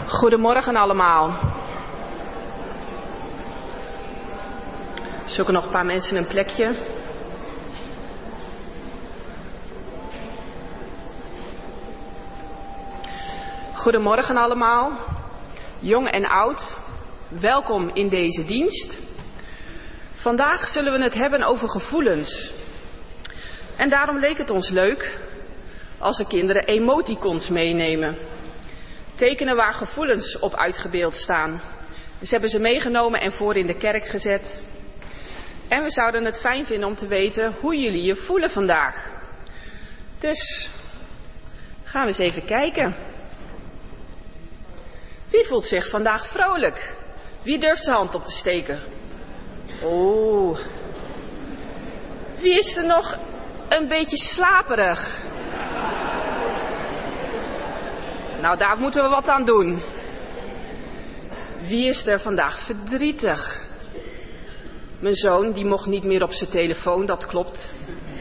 Goedemorgen allemaal. Zoeken nog een paar mensen een plekje. Goedemorgen allemaal, jong en oud. Welkom in deze dienst. Vandaag zullen we het hebben over gevoelens. En daarom leek het ons leuk als de kinderen emoticons meenemen. Tekenen waar gevoelens op uitgebeeld staan. Dus hebben ze meegenomen en voor in de kerk gezet. En we zouden het fijn vinden om te weten hoe jullie je voelen vandaag. Dus gaan we eens even kijken. Wie voelt zich vandaag vrolijk? Wie durft zijn hand op te steken? Oh. Wie is er nog een beetje slaperig? Nou, daar moeten we wat aan doen. Wie is er vandaag verdrietig? Mijn zoon, die mocht niet meer op zijn telefoon, dat klopt.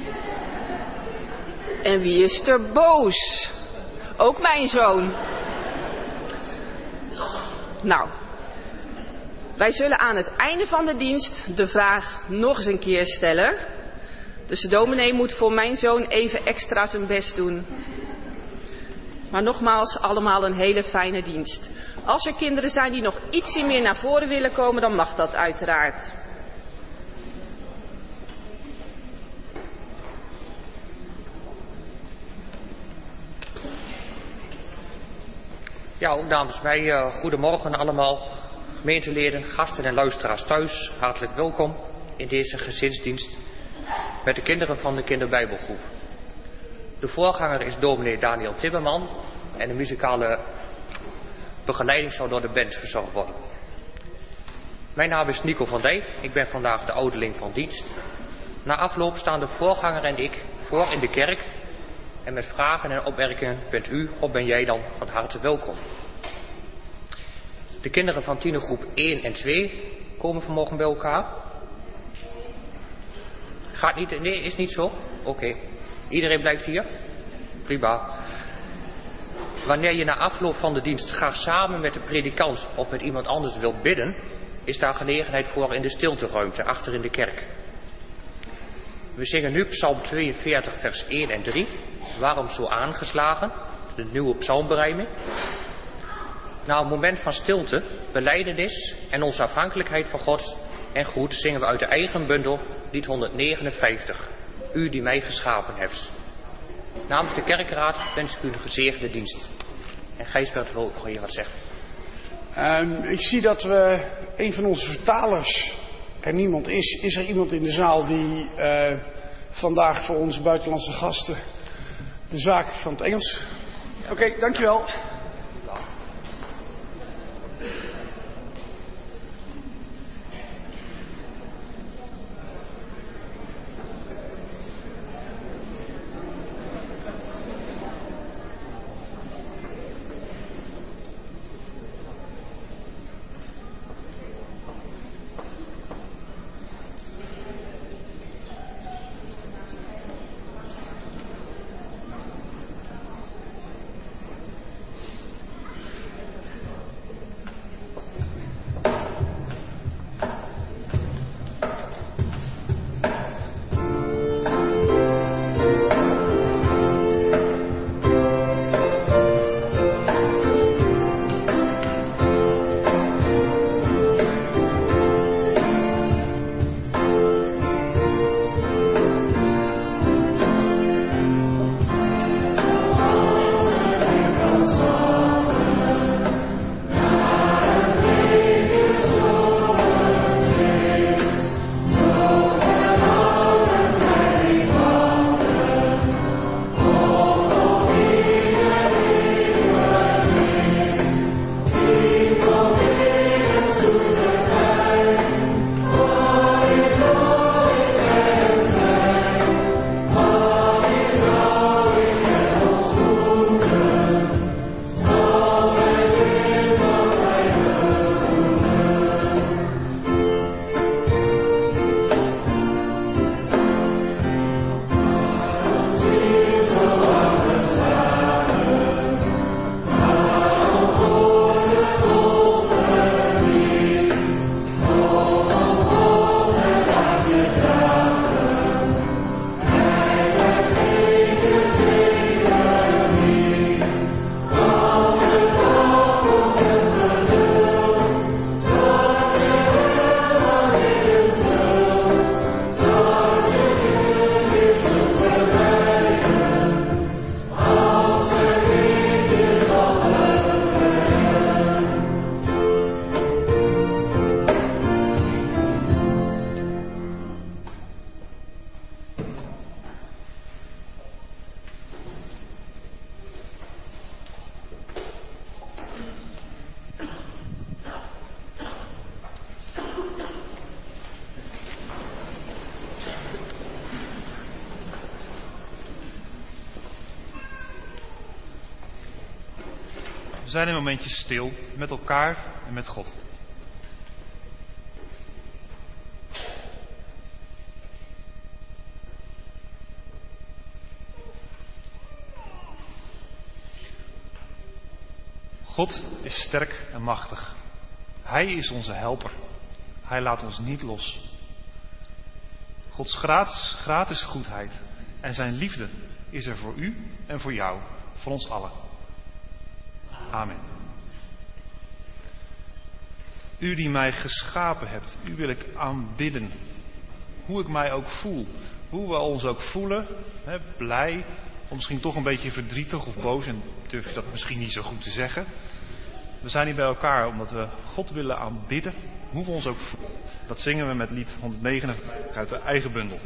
En wie is er boos? Ook mijn zoon. Nou, wij zullen aan het einde van de dienst de vraag nog eens een keer stellen. Dus de dominee moet voor mijn zoon even extra zijn best doen. Maar nogmaals, allemaal een hele fijne dienst. Als er kinderen zijn die nog ietsje meer naar voren willen komen, dan mag dat uiteraard. Ja, ook namens mij, goedemorgen allemaal, gemeenteleden, gasten en luisteraars thuis. Hartelijk welkom in deze gezinsdienst met de kinderen van de kinderbijbelgroep. De voorganger is dominee Daniel Timmerman en de muzikale begeleiding zal door de band verzorgd worden. Mijn naam is Nico van Dijk, ik ben vandaag de ouderling van dienst. Na afloop staan de voorganger en ik voor in de kerk. En met vragen en opmerkingen bent u of ben jij dan van harte welkom. De kinderen van tienergroep 1 en 2 komen vanmorgen bij elkaar. Gaat niet? Nee, is niet zo? Oké. Iedereen blijft hier? Prima. Wanneer je na afloop van de dienst graag samen met de predikant of met iemand anders wilt bidden, is daar gelegenheid voor in de stilteruimte achter in de kerk. We zingen nu Psalm 42 vers 1 en 3. Waarom zo aangeslagen? De nieuwe psalmberijming. Na een moment van stilte, belijdenis en onze afhankelijkheid van God en goed zingen we uit de eigen bundel lied 159. U die mij geschapen hebt. Namens de kerkraad wens ik u een gezegende dienst. En Gijsbert wil nog hier wat zeggen. Ik zie dat we een van onze vertalers er niemand is. Is er iemand in de zaal die vandaag voor onze buitenlandse gasten de zaak van het Engels? Oké, dankjewel. We zijn een momentje stil met elkaar en met God. God is sterk en machtig. Hij is onze helper. Hij laat ons niet los. Gods gratis goedheid en zijn liefde is er voor u en voor jou, voor ons allen. Amen. U die mij geschapen hebt, u wil ik aanbidden. Hoe ik mij ook voel, hoe we ons ook voelen, blij, of misschien toch een beetje verdrietig of boos, en durf je dat misschien niet zo goed te zeggen. We zijn hier bij elkaar omdat we God willen aanbidden, hoe we ons ook voelen. Dat zingen we met lied 159 uit de eigen bundel.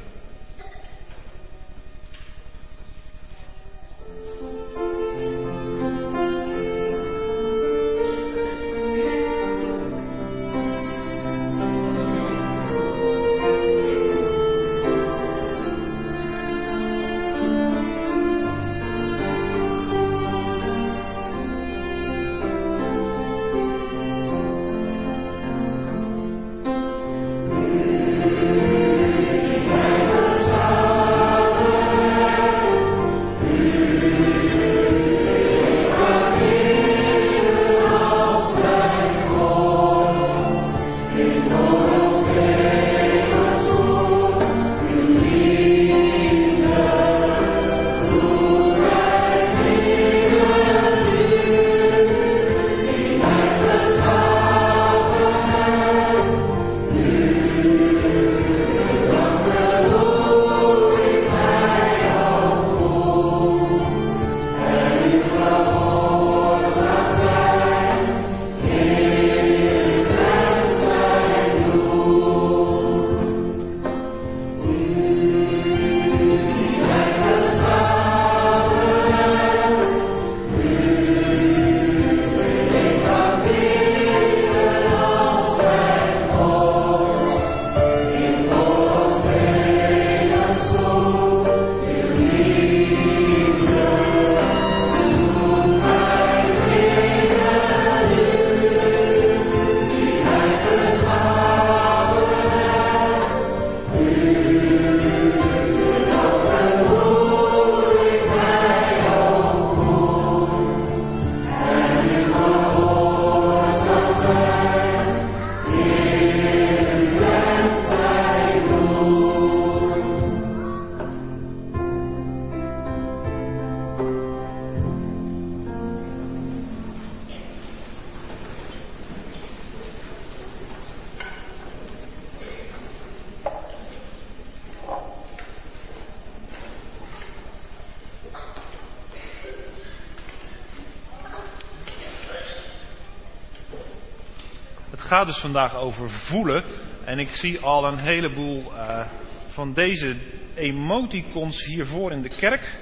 Het gaat dus vandaag over voelen. En ik zie al een heleboel van deze emoticons hiervoor in de kerk.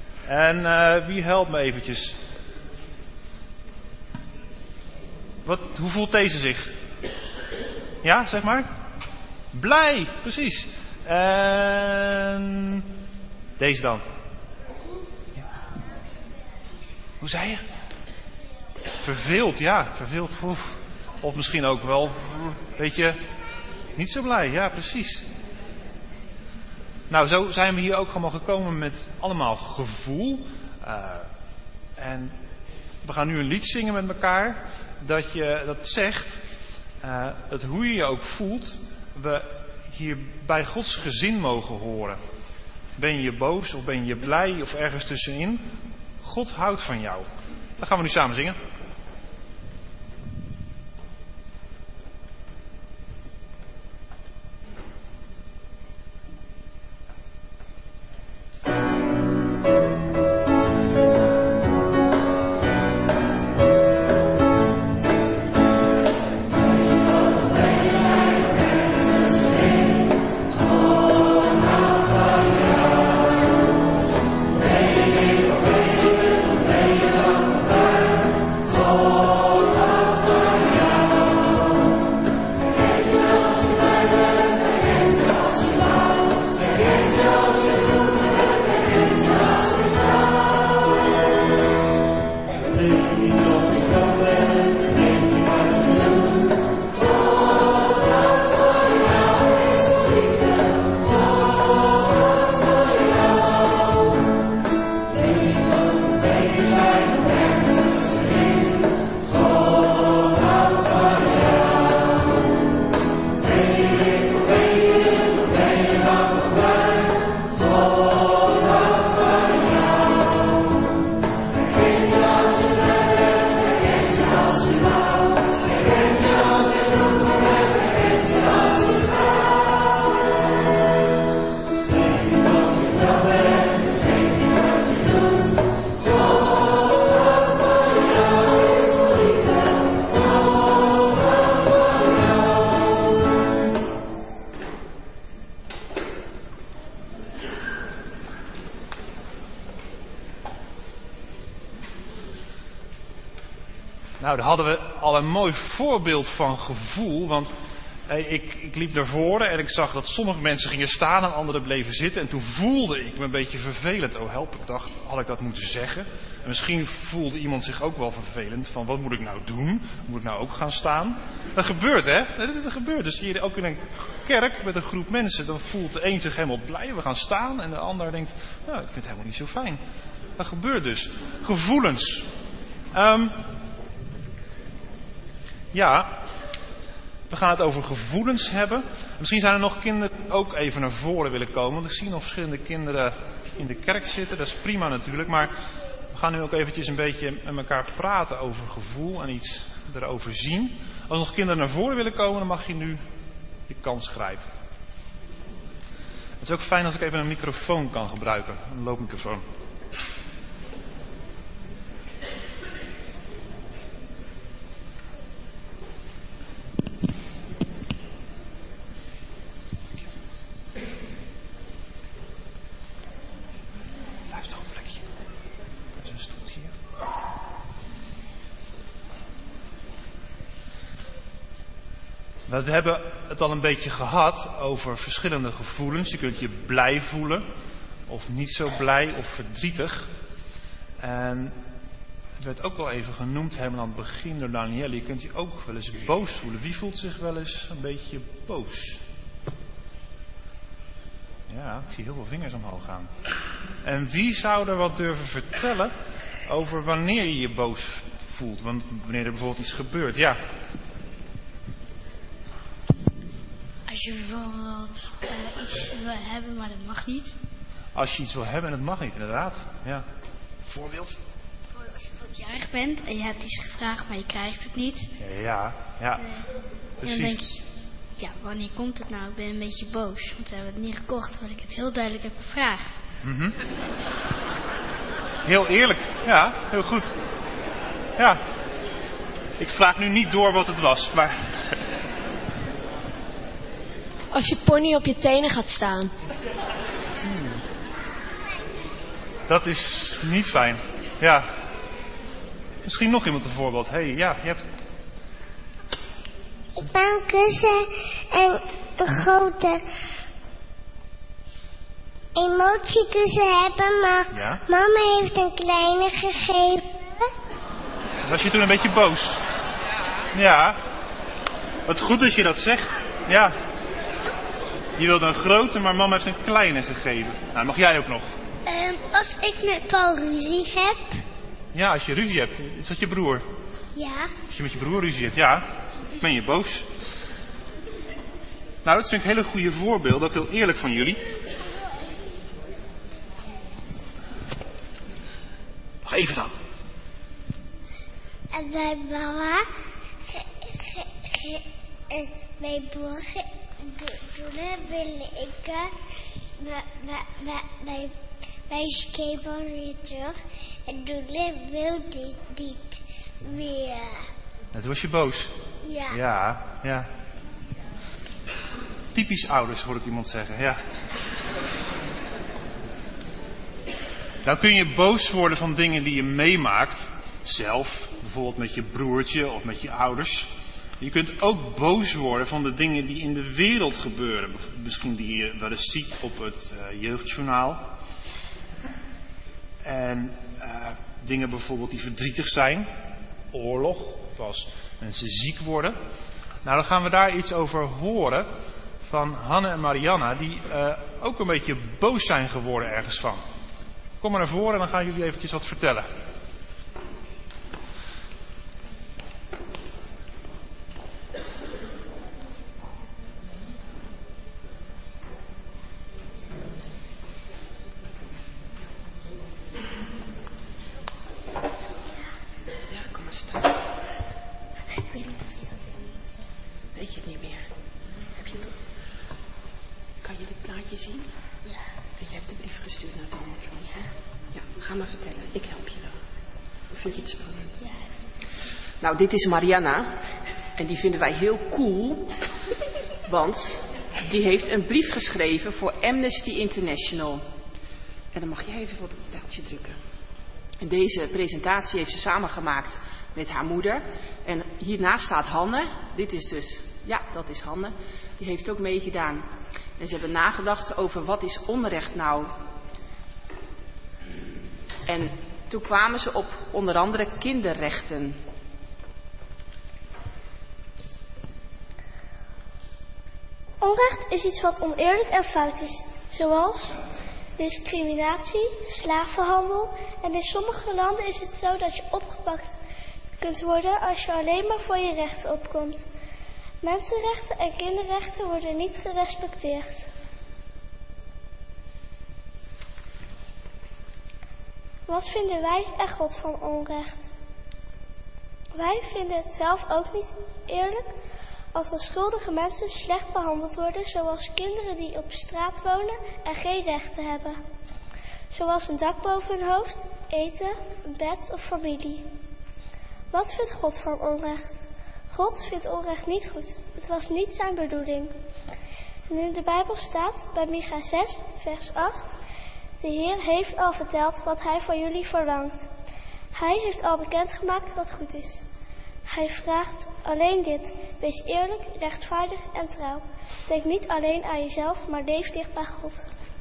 En wie helpt me eventjes? Hoe voelt deze zich? Ja, zeg maar. Blij, precies. En deze dan? Hoe zei je? Verveeld, ja. Verveeld. Oef. Of misschien ook wel, weet je, niet zo blij. Ja, precies. Nou, zo zijn we hier ook allemaal gekomen met allemaal gevoel. En we gaan nu een lied zingen met elkaar. Dat zegt, dat hoe je je ook voelt, we hier bij Gods gezin mogen horen. Ben je boos of ben je blij of ergens tussenin? God houdt van jou. Dat gaan we nu samen zingen. Nou, daar hadden we al een mooi voorbeeld van gevoel. Want ik liep naar voren en ik zag dat sommige mensen gingen staan en anderen bleven zitten. En toen voelde ik me een beetje vervelend. Oh help, ik dacht, had ik dat moeten zeggen? En misschien voelde iemand zich ook wel vervelend. Van, wat moet ik nou doen? Moet ik nou ook gaan staan? Dat gebeurt, hè? Dat gebeurt. Dus hier ook in een kerk met een groep mensen. Dan voelt de een zich helemaal blij, we gaan staan. En de ander denkt, nou, ik vind het helemaal niet zo fijn. Dat gebeurt dus. Gevoelens. Ja, we gaan het over gevoelens hebben. Misschien zijn er nog kinderen die ook even naar voren willen komen. Want ik zie nog verschillende kinderen in de kerk zitten. Dat is prima natuurlijk. Maar we gaan nu ook eventjes een beetje met elkaar praten over gevoel en iets erover zien. Als nog kinderen naar voren willen komen, dan mag je nu je kans grijpen. Het is ook fijn als ik even een microfoon kan gebruiken. Een loopmicrofoon. We hebben het al een beetje gehad over verschillende gevoelens. Je kunt je blij voelen, of niet zo blij, of verdrietig. En het werd ook wel even genoemd, helemaal aan het begin door Danielle. Je kunt je ook wel eens boos voelen. Wie voelt zich wel eens een beetje boos? Ja, ik zie heel veel vingers omhoog gaan. En wie zou er wat durven vertellen over wanneer je je boos voelt? Want wanneer er bijvoorbeeld iets gebeurt, ja. Als je bijvoorbeeld iets wil hebben, maar dat mag niet. Als je iets wil hebben en het mag niet, inderdaad. Ja. Voorbeeld? Als je bijvoorbeeld jarig bent en je hebt iets gevraagd, maar je krijgt het niet. Ja. En Precies. dan denk je, ja, wanneer komt het nou? Ik ben een beetje boos, want ze hebben het niet gekocht, terwijl ik het heel duidelijk heb gevraagd. Mm-hmm. Heel eerlijk. Ja, heel goed. Ja. Ik vraag nu niet door wat het was, maar... Als je pony op je tenen gaat staan. Dat is niet fijn. Ja. Misschien nog iemand een voorbeeld. Hé, ja, je hebt... Ik ben een kussen en een grote emotiekussen hebben, maar Ja? mama heeft een kleine gegeven. Was je toen een beetje boos? Ja. Wat goed dat je dat zegt. Ja. Je wilde een grote, maar mama heeft een kleine gegeven. Nou, mag jij ook nog. Als ik met Paul ruzie heb. Ja, als je ruzie hebt. Is dat je broer? Ja. Als je met je broer ruzie hebt, ja. Ben je boos? Nou, dat vind ik hele goede voorbeelden. Ook heel eerlijk van jullie. Nog even dan. En bij mama, bij broer, wil ik bij skateboard weer terug. En Doele wil dit niet meer. En toen was je boos. Ja. Ja. Typisch ouders, hoor ik iemand zeggen, ja. Nou kun je boos worden van dingen die je meemaakt. Zelf, bijvoorbeeld met je broertje of met je ouders. Je kunt ook boos worden van de dingen die in de wereld gebeuren. Misschien die je wel eens ziet op het jeugdjournaal. En dingen bijvoorbeeld die verdrietig zijn. Oorlog, of als mensen ziek worden. Nou, dan gaan we daar iets over horen van Hanne en Marianna, die ook een beetje boos zijn geworden ergens van. Kom maar naar voren en dan gaan jullie eventjes wat vertellen. Ja, kom maar staan. Ik weet niet precies wat ik moet zeggen. Weet je het niet meer? Heb je het? Kan je dit plaatje zien? Ja. En je hebt de brief gestuurd naar Donald Trump, hè? Ja, ga maar vertellen. Ik help je wel. Vind je het spannend? Ja. Nou, dit is Marianna. En die vinden wij heel cool. Want die heeft een brief geschreven voor Amnesty International. En dan mag jij even wat op het pijltje drukken. En deze presentatie heeft ze samengemaakt met haar moeder. En hiernaast staat Hanne. Dit is dus, ja, dat is Hanne. Die heeft ook meegedaan. En ze hebben nagedacht over wat is onrecht nou. En toen kwamen ze op onder andere kinderrechten. Onrecht is iets wat oneerlijk en fout is, zoals discriminatie, slavenhandel. En in sommige landen is het zo dat je opgepakt kunt worden als je alleen maar voor je rechten opkomt. Mensenrechten en kinderrechten worden niet gerespecteerd. Wat vinden wij en God van onrecht? Wij vinden het zelf ook niet eerlijk als onschuldige mensen slecht behandeld worden, zoals kinderen die op straat wonen en geen rechten hebben. Zoals een dak boven hun hoofd, eten, een bed of familie. Wat vindt God van onrecht? God vindt onrecht niet goed. Het was niet zijn bedoeling. En in de Bijbel staat bij Micha 6, vers 8... De Heer heeft al verteld wat hij van jullie verlangt. Hij heeft al bekendgemaakt wat goed is. Hij vraagt alleen dit. Wees eerlijk, rechtvaardig en trouw. Denk niet alleen aan jezelf, maar leef dicht bij God.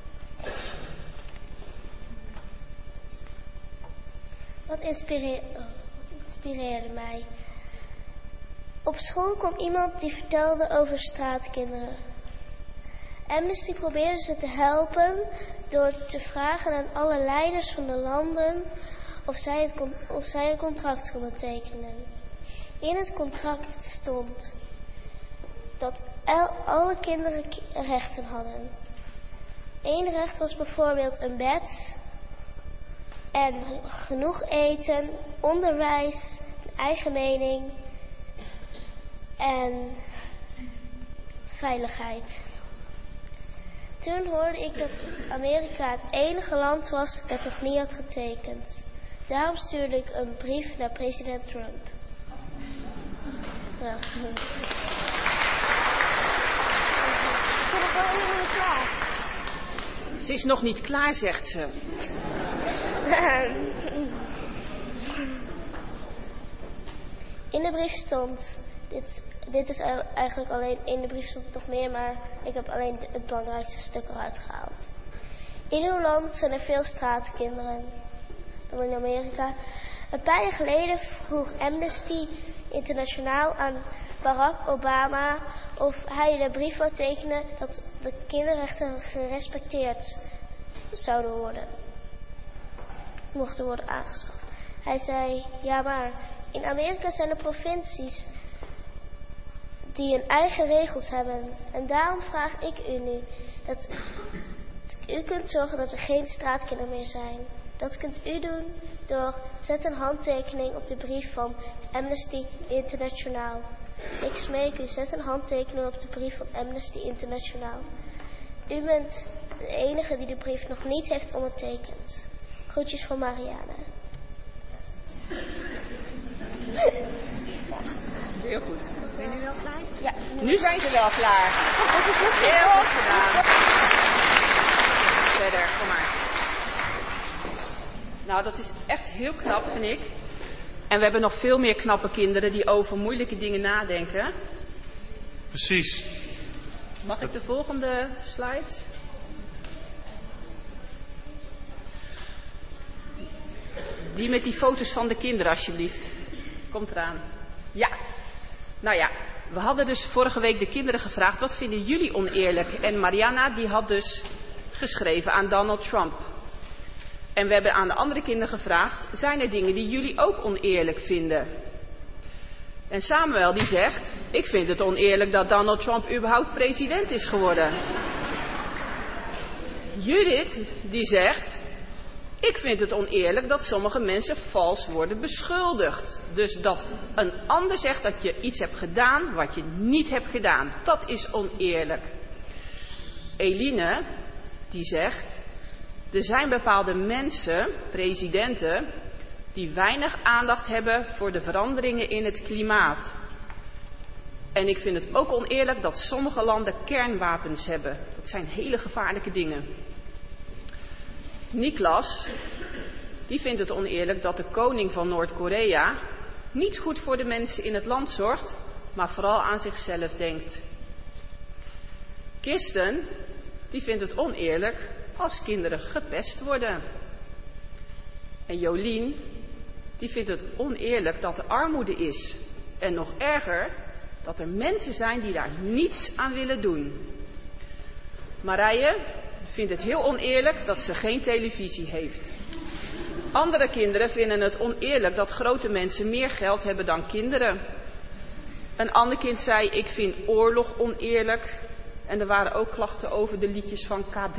Wat inspireerde mij? Op school kwam iemand die vertelde over straatkinderen. Amnesty probeerde ze te helpen door te vragen aan alle leiders van de landen of zij een contract konden tekenen. In het contract stond dat alle kinderen rechten hadden. Eén recht was bijvoorbeeld een bed en genoeg eten, onderwijs, een eigen mening en veiligheid. Toen hoorde ik dat Amerika het enige land was dat nog niet had getekend. Daarom stuurde ik een brief naar president Trump. Ja. Ik ben nog wel helemaal klaar. Ze is nog niet klaar, zegt ze. In de brief stond... Dit is eigenlijk alleen, in de brief stond het nog meer, maar ik heb alleen het belangrijkste stuk eruit gehaald. In uw land zijn er veel straatkinderen, dan in Amerika. Een paar jaar geleden vroeg Amnesty Internationaal aan Barack Obama of hij de brief wou tekenen dat de kinderrechten gerespecteerd mochten worden aangeschaft. Hij zei, ja maar in Amerika zijn er provincies die hun eigen regels hebben. En daarom vraag ik u nu dat u kunt zorgen dat er geen straatkinderen meer zijn. Dat kunt u doen door zet een handtekening op de brief van Amnesty International. Ik smeek u, zet een handtekening op de brief van Amnesty International. U bent de enige die de brief nog niet heeft ondertekend. Groetjes van Marianne. Heel goed. Ben je wel klaar? Ja. Nu zijn ze wel klaar. Heel goed gedaan. Verder, kom maar. Nou, dat is echt heel knap, vind ik. En we hebben nog veel meer knappe kinderen die over moeilijke dingen nadenken. Precies. Mag ik de volgende slides? Die met die foto's van de kinderen, alsjeblieft. Komt eraan. Ja. Nou ja, we hadden dus vorige week de kinderen gevraagd, wat vinden jullie oneerlijk? En Mariana, die had dus geschreven aan Donald Trump. En we hebben aan de andere kinderen gevraagd, zijn er dingen die jullie ook oneerlijk vinden? En Samuel die zegt, ik vind het oneerlijk dat Donald Trump überhaupt president is geworden. Judith die zegt, ik vind het oneerlijk dat sommige mensen vals worden beschuldigd. Dus dat een ander zegt dat je iets hebt gedaan wat je niet hebt gedaan. Dat is oneerlijk. Eline, die zegt, er zijn bepaalde mensen, presidenten, die weinig aandacht hebben voor de veranderingen in het klimaat. En ik vind het ook oneerlijk dat sommige landen kernwapens hebben. Dat zijn hele gevaarlijke dingen. Niklas, die vindt het oneerlijk dat de koning van Noord-Korea niet goed voor de mensen in het land zorgt, maar vooral aan zichzelf denkt. Kirsten, die vindt het oneerlijk als kinderen gepest worden. En Jolien, die vindt het oneerlijk dat er armoede is. En nog erger, dat er mensen zijn die daar niets aan willen doen. Marije vindt het heel oneerlijk dat ze geen televisie heeft. Andere kinderen vinden het oneerlijk dat grote mensen meer geld hebben dan kinderen. Een ander kind zei, ik vind oorlog oneerlijk. En er waren ook klachten over de liedjes van K3.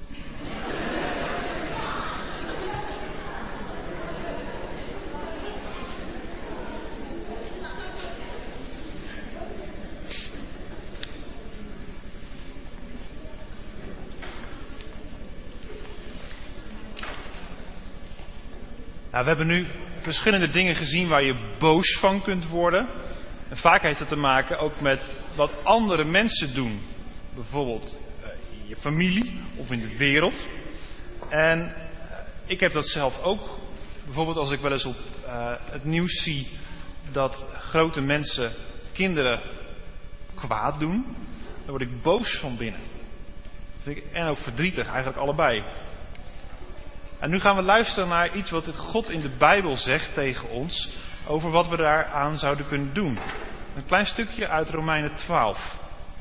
Nou, we hebben nu verschillende dingen gezien waar je boos van kunt worden. En vaak heeft het te maken ook met wat andere mensen doen. Bijvoorbeeld in je familie of in de wereld. En ik heb dat zelf ook. Bijvoorbeeld als ik wel eens op het nieuws zie dat grote mensen kinderen kwaad doen. Dan word ik boos van binnen. En ook verdrietig, eigenlijk allebei. En nu gaan we luisteren naar iets wat God in de Bijbel zegt tegen ons over wat we daaraan zouden kunnen doen. Een klein stukje uit Romeinen 12.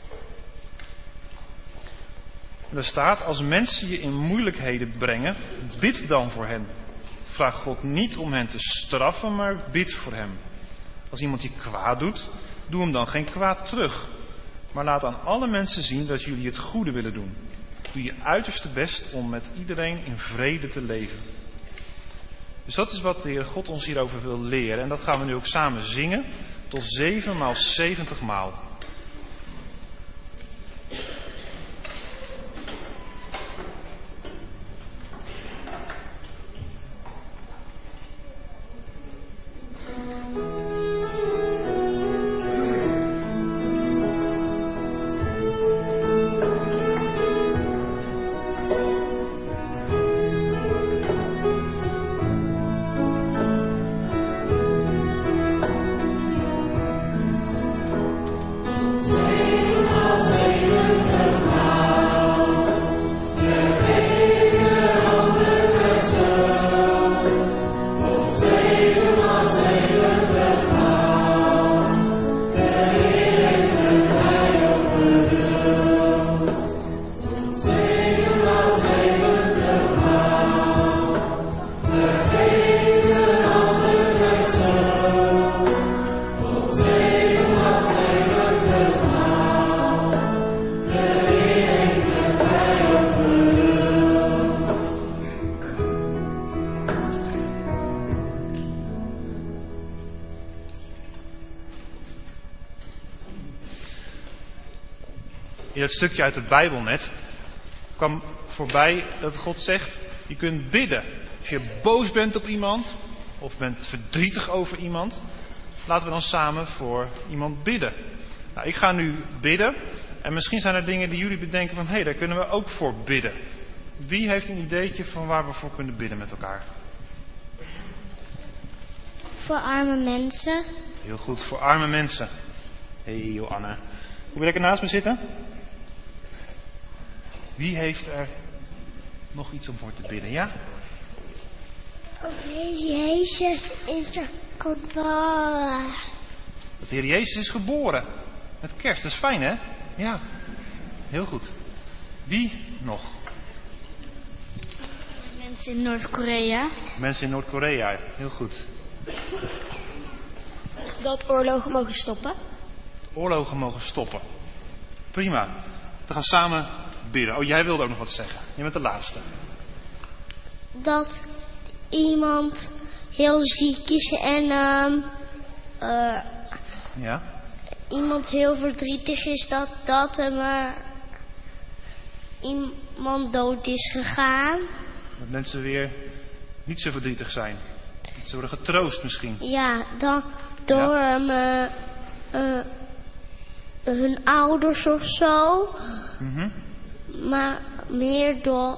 En daar staat, als mensen je in moeilijkheden brengen, bid dan voor hen. Vraag God niet om hen te straffen, maar bid voor hem. Als iemand je kwaad doet, doe hem dan geen kwaad terug. Maar laat aan alle mensen zien dat jullie het goede willen doen. Doe je uiterste best om met iedereen in vrede te leven. Dus dat is wat de Heer God ons hierover wil leren. En dat gaan we nu ook samen zingen. Tot 7 maal 70 maal. In het stukje uit de Bijbel net kwam voorbij dat God zegt, je kunt bidden. Als je boos bent op iemand of bent verdrietig over iemand, laten we dan samen voor iemand bidden. Nou, ik ga nu bidden en misschien zijn er dingen die jullie bedenken van, hé, daar kunnen we ook voor bidden. Wie heeft een ideetje van waar we voor kunnen bidden met elkaar? Voor arme mensen. Heel goed, voor arme mensen. Hé, Joanne. Wil je lekker naast me zitten? Wie heeft er nog iets om voor te bidden, ja? Jezus is er geboren. Dat de Heer Jezus is geboren. Met kerst, dat is fijn, hè? Ja, heel goed. Wie nog? Mensen in Noord-Korea. Mensen in Noord-Korea, heel goed. Dat oorlogen mogen stoppen. Oorlogen mogen stoppen. Prima. We gaan samen bidden. Oh, jij wilde ook nog wat zeggen. Je bent de laatste. Dat iemand heel ziek is en Ja? iemand heel verdrietig is dat iemand dood is gegaan. Dat mensen weer niet zo verdrietig zijn. Dat ze worden getroost misschien. Ja, dan door hun ouders of zo. Mhm. Maar meer door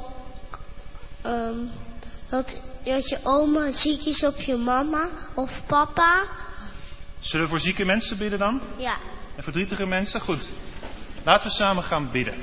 dat je oma ziek is op je mama of papa. Zullen we voor zieke mensen bidden dan? Ja. En verdrietige mensen? Goed. Laten we samen gaan bidden.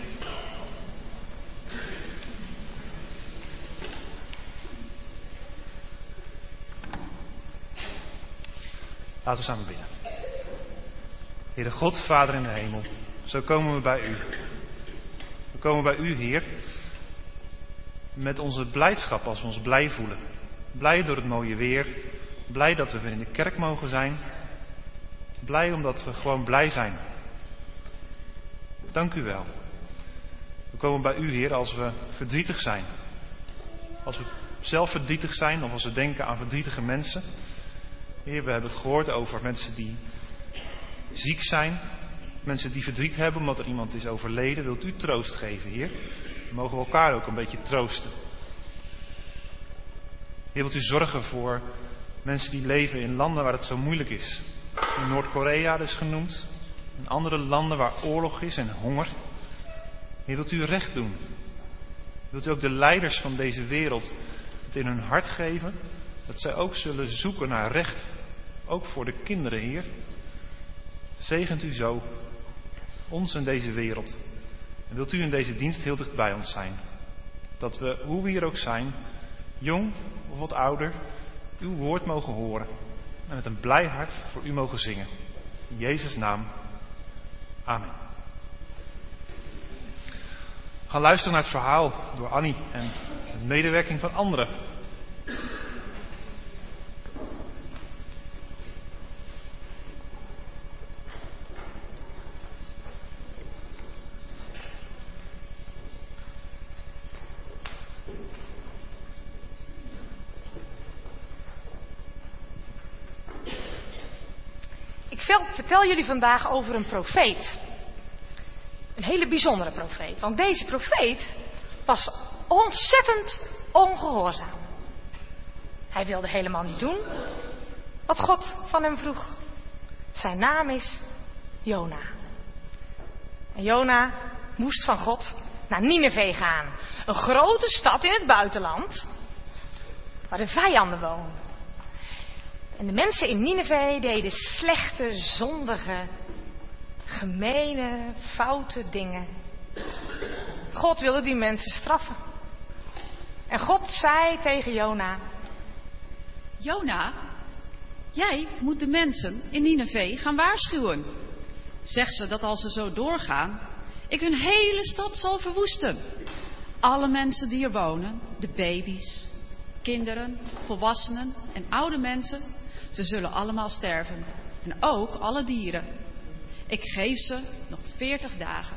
Laten we samen bidden. Heere God, Vader in de hemel, zo komen we bij u. We komen bij u, Heer, met onze blijdschap als we ons blij voelen. Blij door het mooie weer. Blij dat we weer in de kerk mogen zijn. Blij omdat we gewoon blij zijn. Dank u wel. We komen bij u, Heer, als we verdrietig zijn. Als we zelf verdrietig zijn of als we denken aan verdrietige mensen. Heer, we hebben het gehoord over mensen die ziek zijn. Mensen die verdriet hebben omdat er iemand is overleden. Wilt u troost geven, Heer? We mogen we elkaar ook een beetje troosten. Heer, wilt u zorgen voor mensen die leven in landen waar het zo moeilijk is. In Noord-Korea is genoemd. In andere landen waar oorlog is en honger. Heer, wilt u recht doen? Wilt u ook de leiders van deze wereld het in hun hart geven? Dat zij ook zullen zoeken naar recht. Ook voor de kinderen, Heer. Zegent u zo ons en deze wereld. En wilt u in deze dienst heel dicht bij ons zijn. Dat we, hoe we hier ook zijn, jong of wat ouder, uw woord mogen horen. En met een blij hart voor u mogen zingen. In Jezus' naam. Amen. We gaan luisteren naar het verhaal door Annie en de medewerking van anderen. Ik vertel jullie vandaag over een profeet. Een hele bijzondere profeet. Want deze profeet was ontzettend ongehoorzaam. Hij wilde helemaal niet doen wat God van hem vroeg. Zijn naam is Jona. En Jona moest van God naar Nineve gaan. Een grote stad in het buitenland. Waar de vijanden woonden. En de mensen in Nineve deden slechte, zondige, gemene, foute dingen. God wilde die mensen straffen. En God zei tegen Jona: Jona, jij moet de mensen in Nineve gaan waarschuwen. Zeg ze dat als ze zo doorgaan, ik hun hele stad zal verwoesten. Alle mensen die er wonen, de baby's, kinderen, volwassenen en oude mensen, ze zullen allemaal sterven. En ook alle dieren. Ik geef ze nog 40 dagen.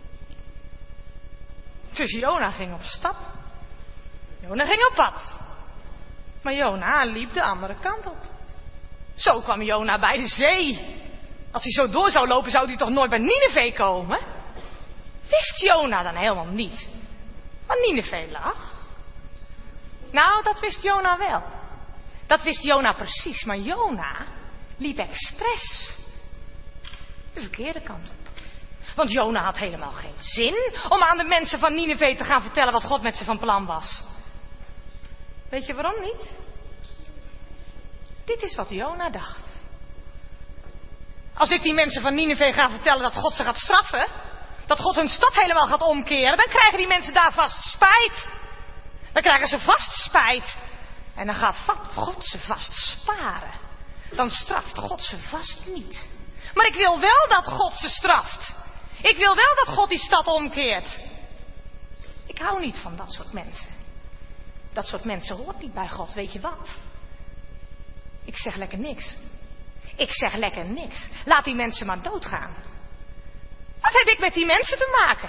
Dus Jona ging op stap. Jona ging op pad. Maar Jona liep de andere kant op. Zo kwam Jona bij de zee. Als hij zo door zou lopen, zou hij toch nooit bij Nineve komen? Wist Jona dan helemaal niet waar Nineve lag? Nou, dat wist Jona wel. Dat wist Jona precies, maar Jona liep expres de verkeerde kant op. Want Jona had helemaal geen zin om aan de mensen van Nineve te gaan vertellen wat God met ze van plan was. Weet je waarom niet? Dit is wat Jona dacht. Als ik die mensen van Nineve ga vertellen dat God ze gaat straffen, dat God hun stad helemaal gaat omkeren, dan krijgen die mensen daar vast spijt. Dan krijgen ze vast spijt. En dan gaat God ze vast sparen. Dan straft God ze vast niet. Maar ik wil wel dat God ze straft. Ik wil wel dat God die stad omkeert. Ik hou niet van dat soort mensen. Dat soort mensen hoort niet bij God, weet je wat? Ik zeg lekker niks. Ik zeg lekker niks. Laat die mensen maar doodgaan. Wat heb ik met die mensen te maken?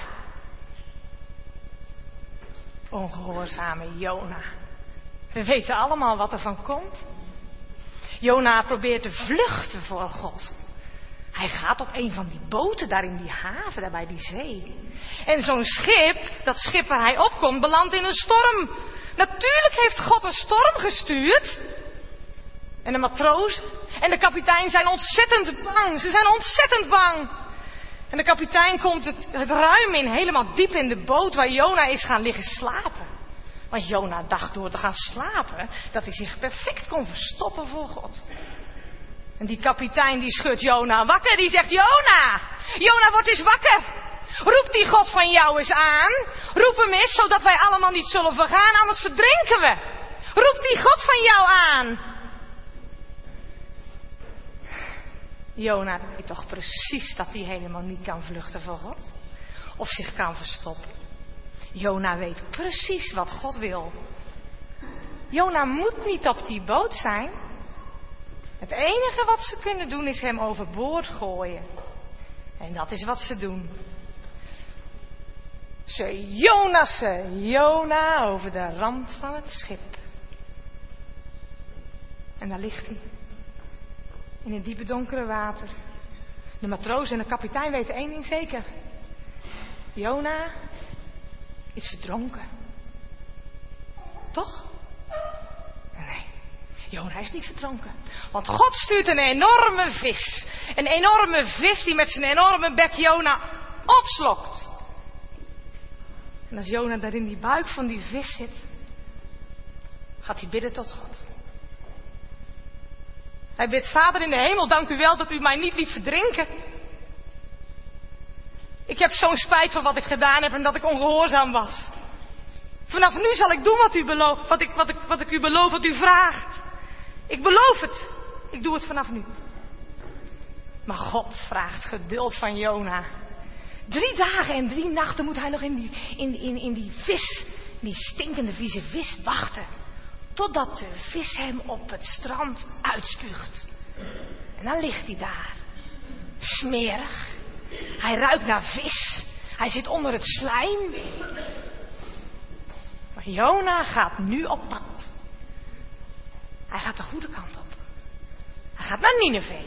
Ongehoorzame Jona. We weten allemaal wat er van komt. Jona probeert te vluchten voor God. Hij gaat op een van die boten daar in die haven, daar bij die zee. En zo'n schip, dat schip waar hij opkomt, belandt in een storm. Natuurlijk heeft God een storm gestuurd. En de matrozen en de kapitein zijn ontzettend bang. Ze zijn ontzettend bang. En de kapitein komt het ruim in, helemaal diep in de boot waar Jona is gaan liggen slapen. Want Jona dacht door te gaan slapen dat hij zich perfect kon verstoppen voor God. En die kapitein die schudt Jona wakker. Die zegt, Jona, word eens wakker. Roep die God van jou eens aan. Roep hem eens, zodat wij allemaal niet zullen vergaan, anders verdrinken we. Roep die God van jou aan. Jona weet toch precies dat hij helemaal niet kan vluchten voor God. Of zich kan verstoppen. Jona weet precies wat God wil. Jona moet niet op die boot zijn. Het enige wat ze kunnen doen is hem overboord gooien. En dat is wat ze doen. Ze Jonassen Jona over de rand van het schip. En daar ligt hij. In het diepe donkere water. De matroos en de kapitein weten één ding zeker. Jona is verdronken. Toch? Nee, Jona is niet verdronken. Want God stuurt een enorme vis. Een enorme vis die met zijn enorme bek Jona opslokt. En als Jona daar in die buik van die vis zit, gaat hij bidden tot God. Hij bidt, Vader in de hemel, dank u wel dat u mij niet liet verdrinken. Ik heb zo'n spijt van wat ik gedaan heb en dat ik ongehoorzaam was. Vanaf nu zal ik doen wat u belooft, wat ik u beloof, wat u vraagt. Ik beloof het. Ik doe het vanaf nu. Maar God vraagt geduld van Jona. 3 dagen en 3 nachten moet hij nog in die vis, die stinkende vieze vis wachten. Totdat de vis hem op het strand uitspuugt. En dan ligt hij daar. Smerig. Hij ruikt naar vis. Hij zit onder het slijm. Maar Jona gaat nu op pad. Hij gaat de goede kant op. Hij gaat naar Nineve.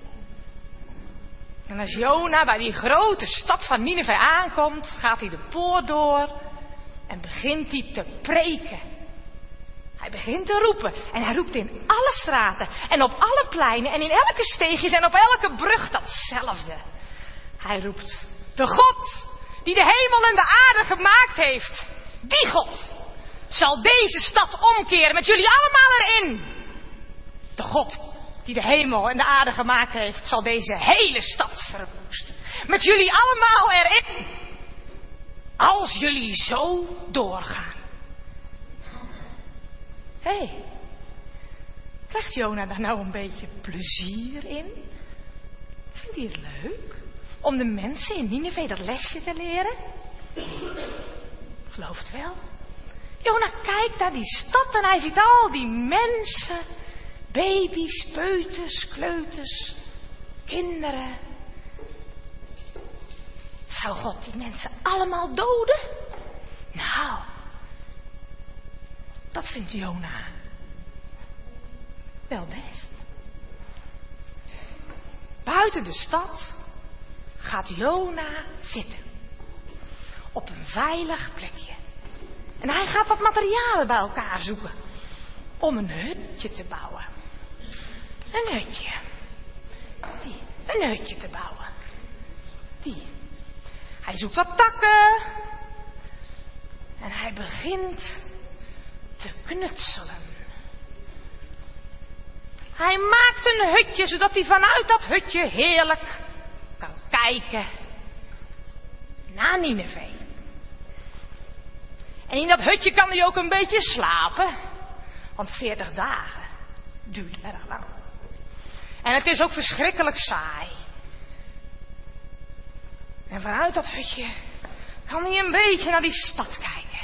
En als Jona bij die grote stad van Nineve aankomt, gaat hij de poort door en begint hij te preken. Hij begint te roepen en hij roept in alle straten en op alle pleinen en in elke steegjes en op elke brug datzelfde. Hij roept, de God die de hemel en de aarde gemaakt heeft, die God zal deze stad omkeren met jullie allemaal erin. De God die de hemel en de aarde gemaakt heeft, zal deze hele stad verwoesten. Met jullie allemaal erin. Als jullie zo doorgaan. Hé, krijgt Jona daar nou een beetje plezier in? Vindt hij het leuk om de mensen in Nineve dat lesje te leren? Ik geloof het wel. Jona kijkt naar die stad en hij ziet al die mensen. Baby's, peuters, kleuters, kinderen. Zou God die mensen allemaal doden? Nou, dat vindt Jona wel best. Buiten de stad gaat Jona zitten. Op een veilig plekje. En hij gaat wat materialen bij elkaar zoeken. Om een hutje te bouwen. Een hutje. Een hutje te bouwen. Hij zoekt wat takken. En hij begint te knutselen. Hij maakt een hutje, zodat hij vanuit dat hutje heerlijk kan kijken naar Nineve. En in dat hutje kan hij ook een beetje slapen. Want 40 dagen duurt erg lang. En het is ook verschrikkelijk saai. En vanuit dat hutje kan hij een beetje naar die stad kijken.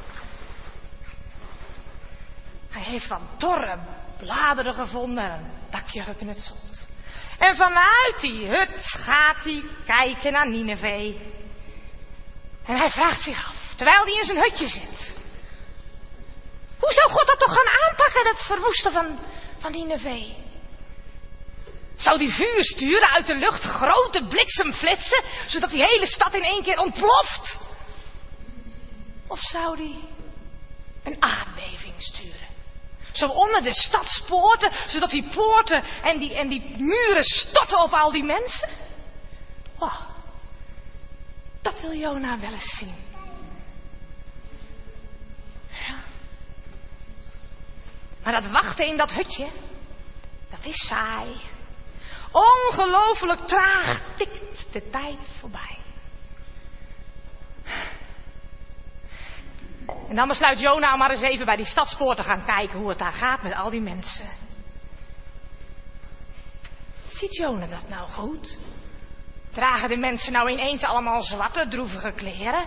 Hij heeft wat dorre bladeren gevonden en een dakje geknutseld. En vanuit die hut gaat hij kijken naar Nineve. En hij vraagt zich af, terwijl hij in zijn hutje zit. Hoe zou God dat toch gaan aanpakken, dat verwoesten van Nineve? Zou die vuur sturen uit de lucht, grote bliksemflitsen, zodat die hele stad in 1 keer ontploft? Of zou die een aardbeving sturen? Zo onder de stadspoorten, zodat die poorten en die muren storten op al die mensen? Oh, dat wil Jona wel eens zien. Ja. Maar dat wachten in dat hutje, dat is saai. Ongelooflijk traag tikt de tijd voorbij. En dan besluit Jona om maar eens even bij die stadspoort te gaan kijken hoe het daar gaat met al die mensen. Ziet Jona dat nou goed? Dragen de mensen nou ineens allemaal zwarte, droevige kleren?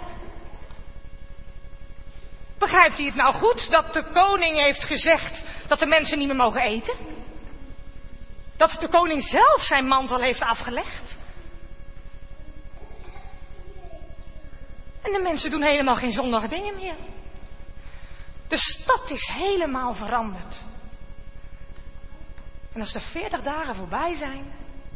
Begrijpt hij het nou goed dat de koning heeft gezegd dat de mensen niet meer mogen eten? Dat de koning zelf zijn mantel heeft afgelegd? En de mensen doen helemaal geen zondige dingen meer. De stad is helemaal veranderd. En als de 40 dagen voorbij zijn,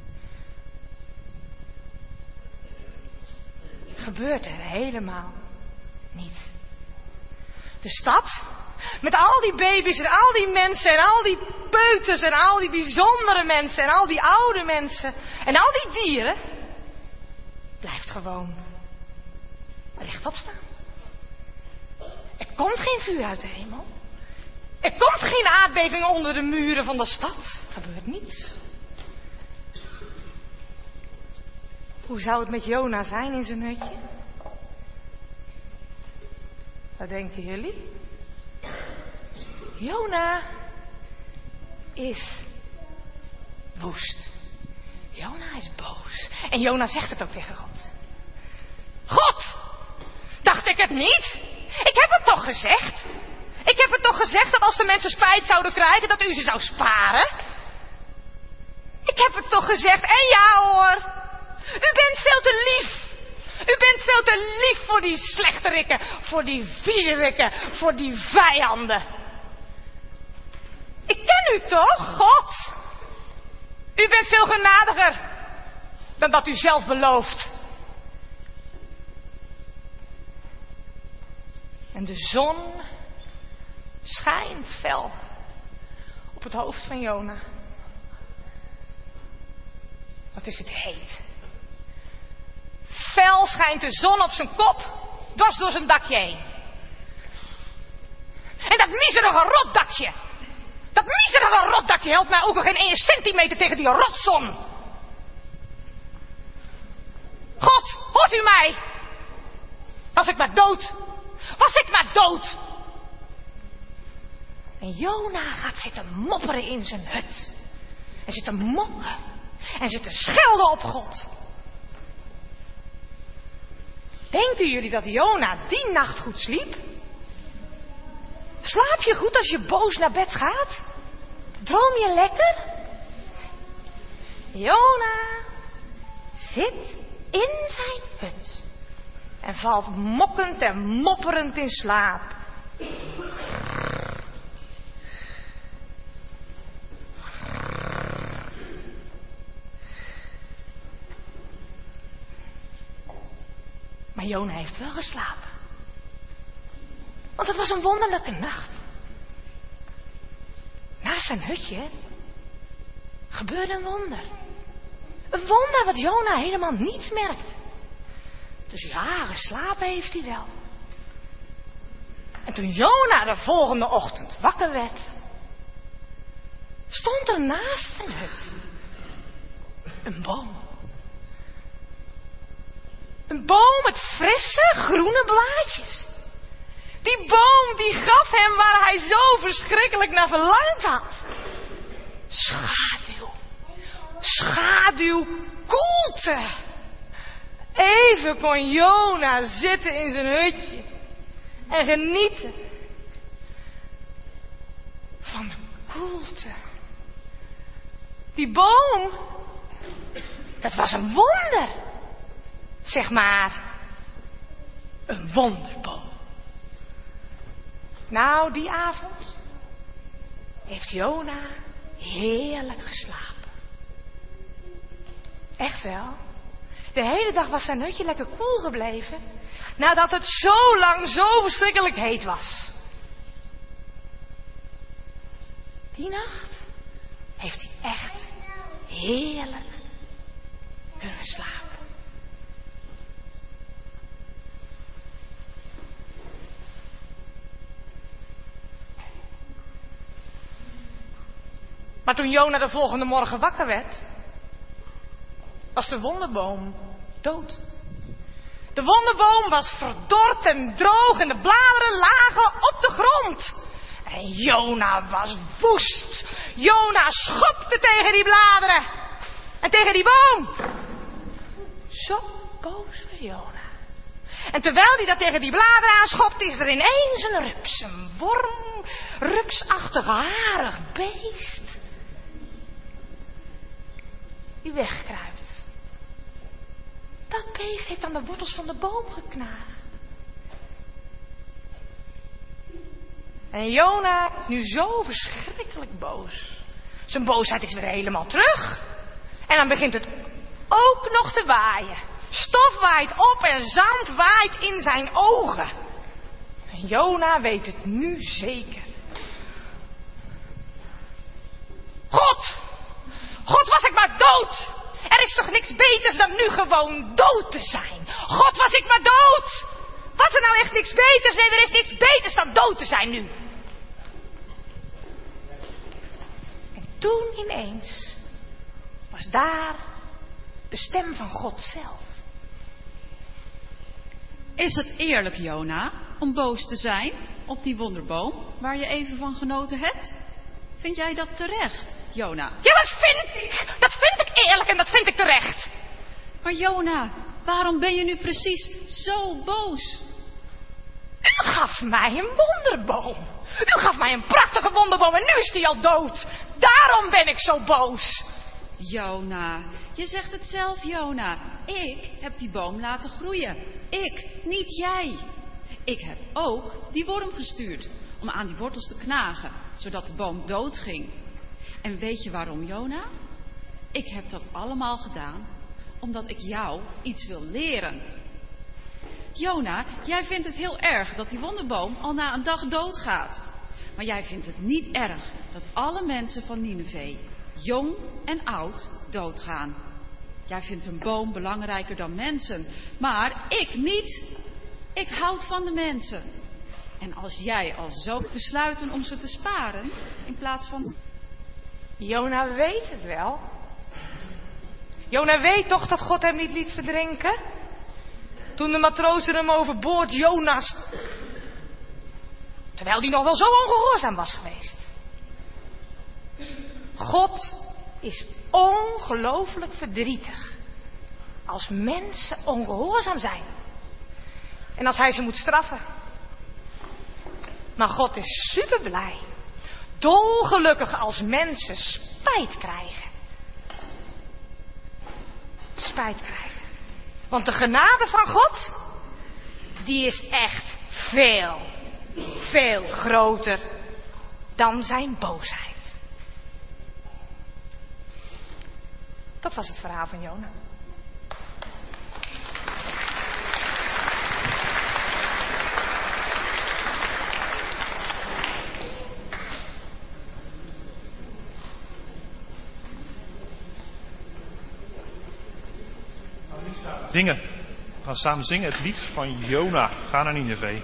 gebeurt er helemaal niets. De stad, met al die baby's en al die mensen en al die peuters en al die bijzondere mensen en al die oude mensen en al die dieren, blijft gewoon rechtop staan. Er komt geen vuur uit de hemel. Er komt geen aardbeving onder de muren van de stad. Er gebeurt niets. Hoe zou het met Jona zijn in zijn hutje? Wat denken jullie? Jona is woest. Jona is boos. En Jona zegt het ook tegen God. God! Dacht ik het niet? Ik heb het toch gezegd? Ik heb het toch gezegd dat als de mensen spijt zouden krijgen, dat u ze zou sparen? Ik heb het toch gezegd, en ja hoor, u bent veel te lief. U bent veel te lief voor die slechterikken, voor die viezerikken, voor die vijanden. Ik ken u toch, God? U bent veel genadiger dan dat u zelf belooft. En de zon schijnt fel op het hoofd van Jona. Wat is het heet. Fel schijnt de zon op zijn kop, dwars door zijn dakje heen. En dat miserige rotdakje, helpt mij ook nog geen 1 centimeter tegen die rotzon. God, hoort u mij? Was ik maar dood. En Jona gaat zitten mopperen in zijn hut. En zitten mokken. En zitten schelden op God. Denken jullie dat Jona die nacht goed sliep? Slaap je goed als je boos naar bed gaat? Droom je lekker? Jona zit in zijn hut. En valt mokkend en mopperend in slaap. Maar Jona heeft wel geslapen. Want het was een wonderlijke nacht. Naast zijn hutje gebeurde een wonder. Een wonder wat Jona helemaal niet merkte. Dus ja, geslapen heeft hij wel. En toen Jona de volgende ochtend wakker werd, stond er naast zijn hut een boom. Een boom met frisse, groene blaadjes. Die boom die gaf hem waar hij zo verschrikkelijk naar verlangd had. Schaduw, koelte. Even kon Jona zitten in zijn hutje en genieten van de koelte. Die boom, dat was een wonder. Zeg maar, een wonderboom. Nou, die avond heeft Jona heerlijk geslapen. Echt wel. De hele dag was zijn hutje lekker koel gebleven, nadat het zo lang zo verschrikkelijk heet was. Die nacht heeft hij echt heerlijk kunnen slapen. Maar toen Jona de volgende morgen wakker werd, was de wonderboom dood. De wonderboom was verdord en droog en de bladeren lagen op de grond. En Jona was woest. Jona schopte tegen die bladeren en tegen die boom. Zo boos was Jona. En terwijl hij dat tegen die bladeren aanschopt, is er ineens een rups. Een worm, rupsachtig, harig beest. Die wegkruipt. Dat beest heeft aan de wortels van de boom geknaagd. En Jona is nu zo verschrikkelijk boos. Zijn boosheid is weer helemaal terug. En dan begint het ook nog te waaien. Stof waait op en zand waait in zijn ogen. En Jona weet het nu zeker. God, was ik maar dood. Er is toch niks beters dan nu gewoon dood te zijn. God, was ik maar dood. Was er nou echt niks beters? Nee, er is niks beters dan dood te zijn nu. En toen ineens was daar de stem van God zelf. Is het eerlijk, Jona, om boos te zijn op die wonderboom waar je even van genoten hebt? Vind jij dat terecht, Jona? Ja, dat vind ik. Dat vind ik eerlijk en dat vind ik terecht. Maar Jona, waarom ben je nu precies zo boos? U gaf mij een wonderboom. U gaf mij een prachtige wonderboom en nu is die al dood. Daarom ben ik zo boos. Jona, je zegt het zelf, Jona. Ik heb die boom laten groeien. Ik, niet jij. Ik heb ook die worm gestuurd om aan die wortels te knagen, zodat de boom doodging. En weet je waarom, Jona? Ik heb dat allemaal gedaan omdat ik jou iets wil leren. Jona, jij vindt het heel erg dat die wonderboom al na een dag doodgaat. Maar jij vindt het niet erg dat alle mensen van Nineve, jong en oud, doodgaan. Jij vindt een boom belangrijker dan mensen. Maar ik niet. Ik houd van de mensen. En als jij al zo besluiten om ze te sparen, in plaats van... Jona weet het wel. Jona weet toch dat God hem niet liet verdrinken? Toen de matrozen hem overboord Jonas... Terwijl hij nog wel zo ongehoorzaam was geweest. God is ongelooflijk verdrietig als mensen ongehoorzaam zijn. En als hij ze moet straffen. Maar God is super blij. Dolgelukkig als mensen spijt krijgen. Spijt krijgen. Want de genade van God, die is echt veel groter dan zijn boosheid. Dat was het verhaal van Jona. Zingen. We gaan samen zingen het lied van Jona. Ga naar Nineve.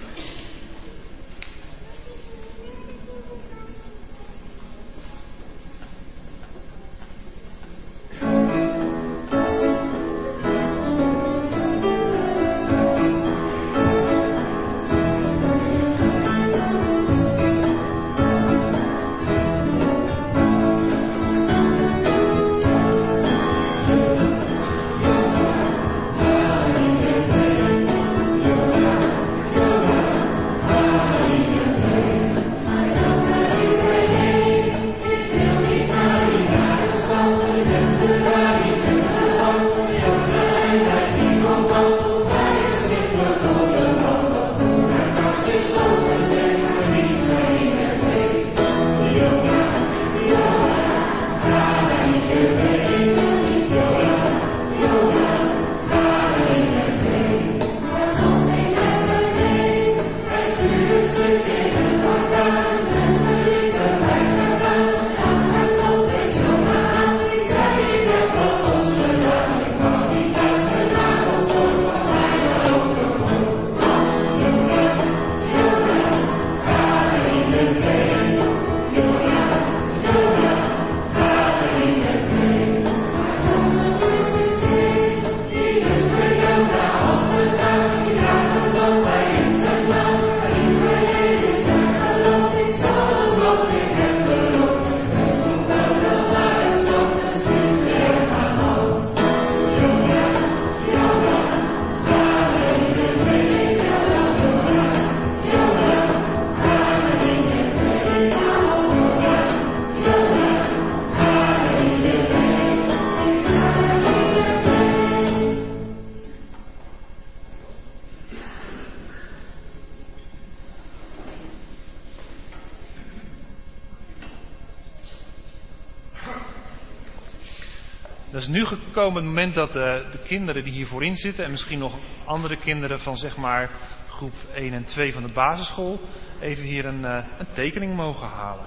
Dat is nu gekomen het moment dat de kinderen die hier voorin zitten en misschien nog andere kinderen van zeg maar groep 1 en 2 van de basisschool even hier een tekening mogen halen.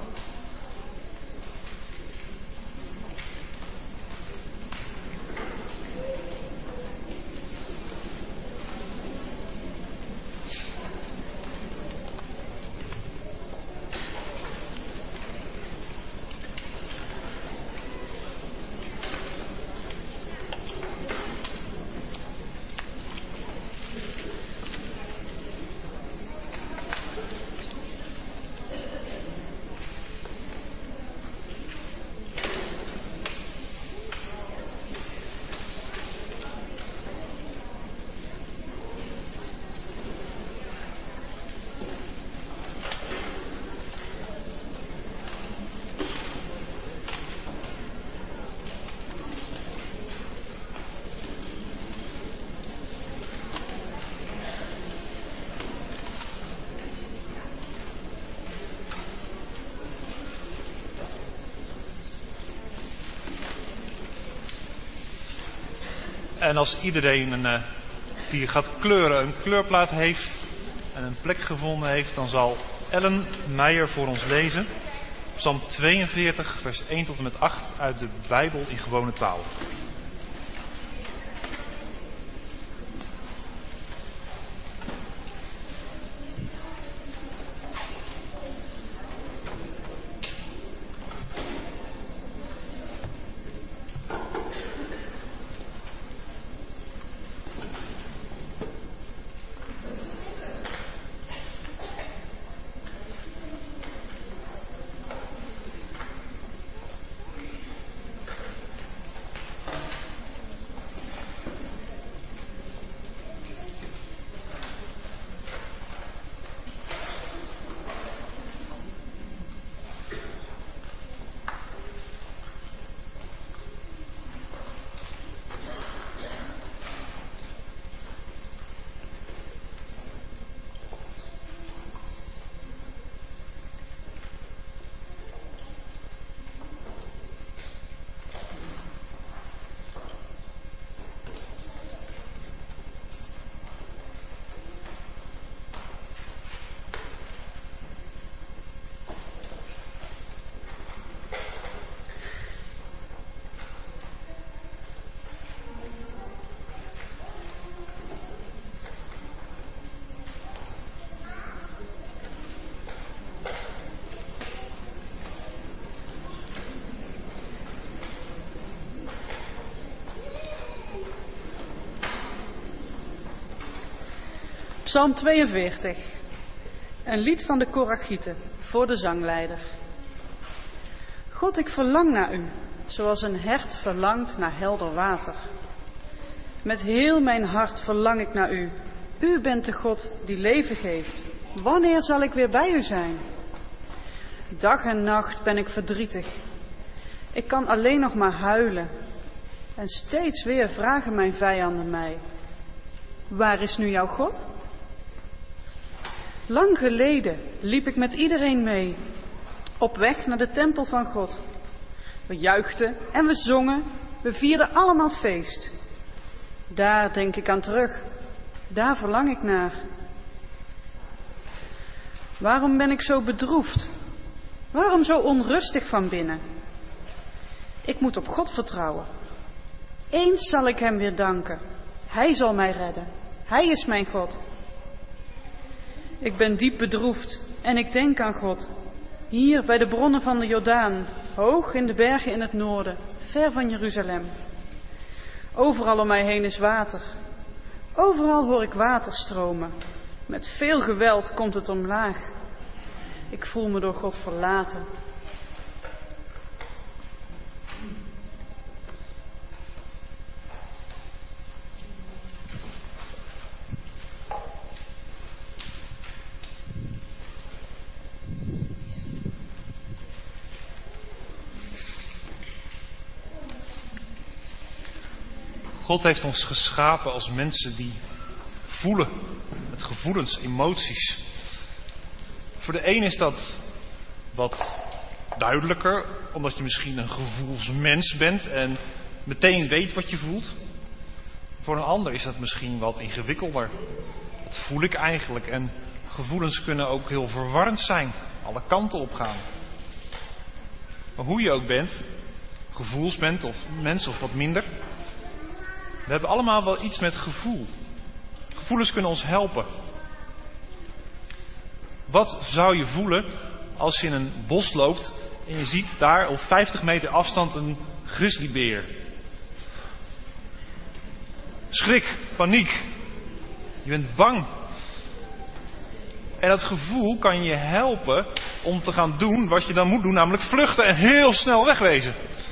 En als iedereen die gaat kleuren een kleurplaat heeft en een plek gevonden heeft, dan zal Ellen Meijer voor ons lezen. Psalm 42, vers 1 tot en met 8 uit de Bijbel in gewone taal. Psalm 42. Een lied van de Korachieten voor de zangleider. God, ik verlang naar u, zoals een hert verlangt naar helder water. Met heel mijn hart verlang ik naar u. U bent de God die leven geeft. Wanneer zal ik weer bij u zijn? Dag en nacht ben ik verdrietig. Ik kan alleen nog maar huilen. En steeds weer vragen mijn vijanden mij: waar is nu jouw God? Lang geleden liep ik met iedereen mee, op weg naar de tempel van God. We juichten en we zongen, we vierden allemaal feest. Daar denk ik aan terug, daar verlang ik naar. Waarom ben ik zo bedroefd? Waarom zo onrustig van binnen? Ik moet op God vertrouwen. Eens zal ik hem weer danken. Hij zal mij redden. Hij is mijn God. Ik ben diep bedroefd en ik denk aan God. Hier bij de bronnen van de Jordaan, hoog in de bergen in het noorden, ver van Jeruzalem. Overal om mij heen is water. Overal hoor ik water stromen. Met veel geweld komt het omlaag. Ik voel me door God verlaten. God heeft ons geschapen als mensen die voelen, met gevoelens, emoties. Voor de een is dat wat duidelijker, omdat je misschien een gevoelsmens bent en meteen weet wat je voelt. Voor een ander is dat misschien wat ingewikkelder. Wat voel ik eigenlijk? En gevoelens kunnen ook heel verwarrend zijn. Alle kanten op gaan. Maar hoe je ook bent, gevoels bent of mens of wat minder. We hebben allemaal wel iets met gevoel. Gevoelens kunnen ons helpen. Wat zou je voelen als je in een bos loopt en je ziet daar op 50 meter afstand een grizzlybeer? Schrik, paniek. Je bent bang. En dat gevoel kan je helpen om te gaan doen wat je dan moet doen, namelijk vluchten en heel snel wegwezen.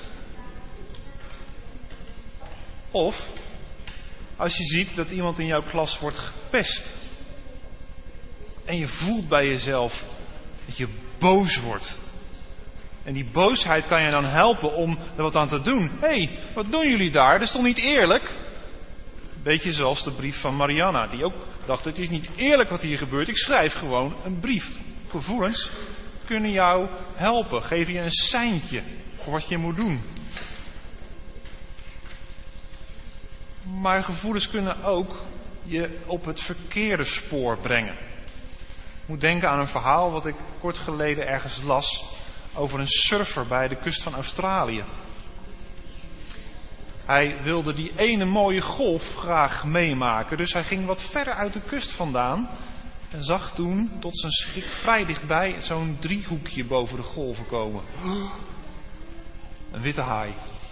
Of als je ziet dat iemand in jouw klas wordt gepest. En je voelt bij jezelf dat je boos wordt. En die boosheid kan je dan helpen om er wat aan te doen. Hé, wat doen jullie daar? Dat is toch niet eerlijk? Beetje zoals de brief van Marianna, die ook dacht, het is niet eerlijk wat hier gebeurt. Ik schrijf gewoon een brief. Gevoelens kunnen jou helpen. Geven je een seintje voor wat je moet doen. Maar gevoelens kunnen ook je op het verkeerde spoor brengen. Ik moet denken aan een verhaal wat ik kort geleden ergens las over een surfer bij de kust van Australië. Hij wilde die ene mooie golf graag meemaken, dus hij ging wat verder uit de kust vandaan en zag toen tot zijn schrik vrij dichtbij zo'n driehoekje boven de golven komen. Een witte haai.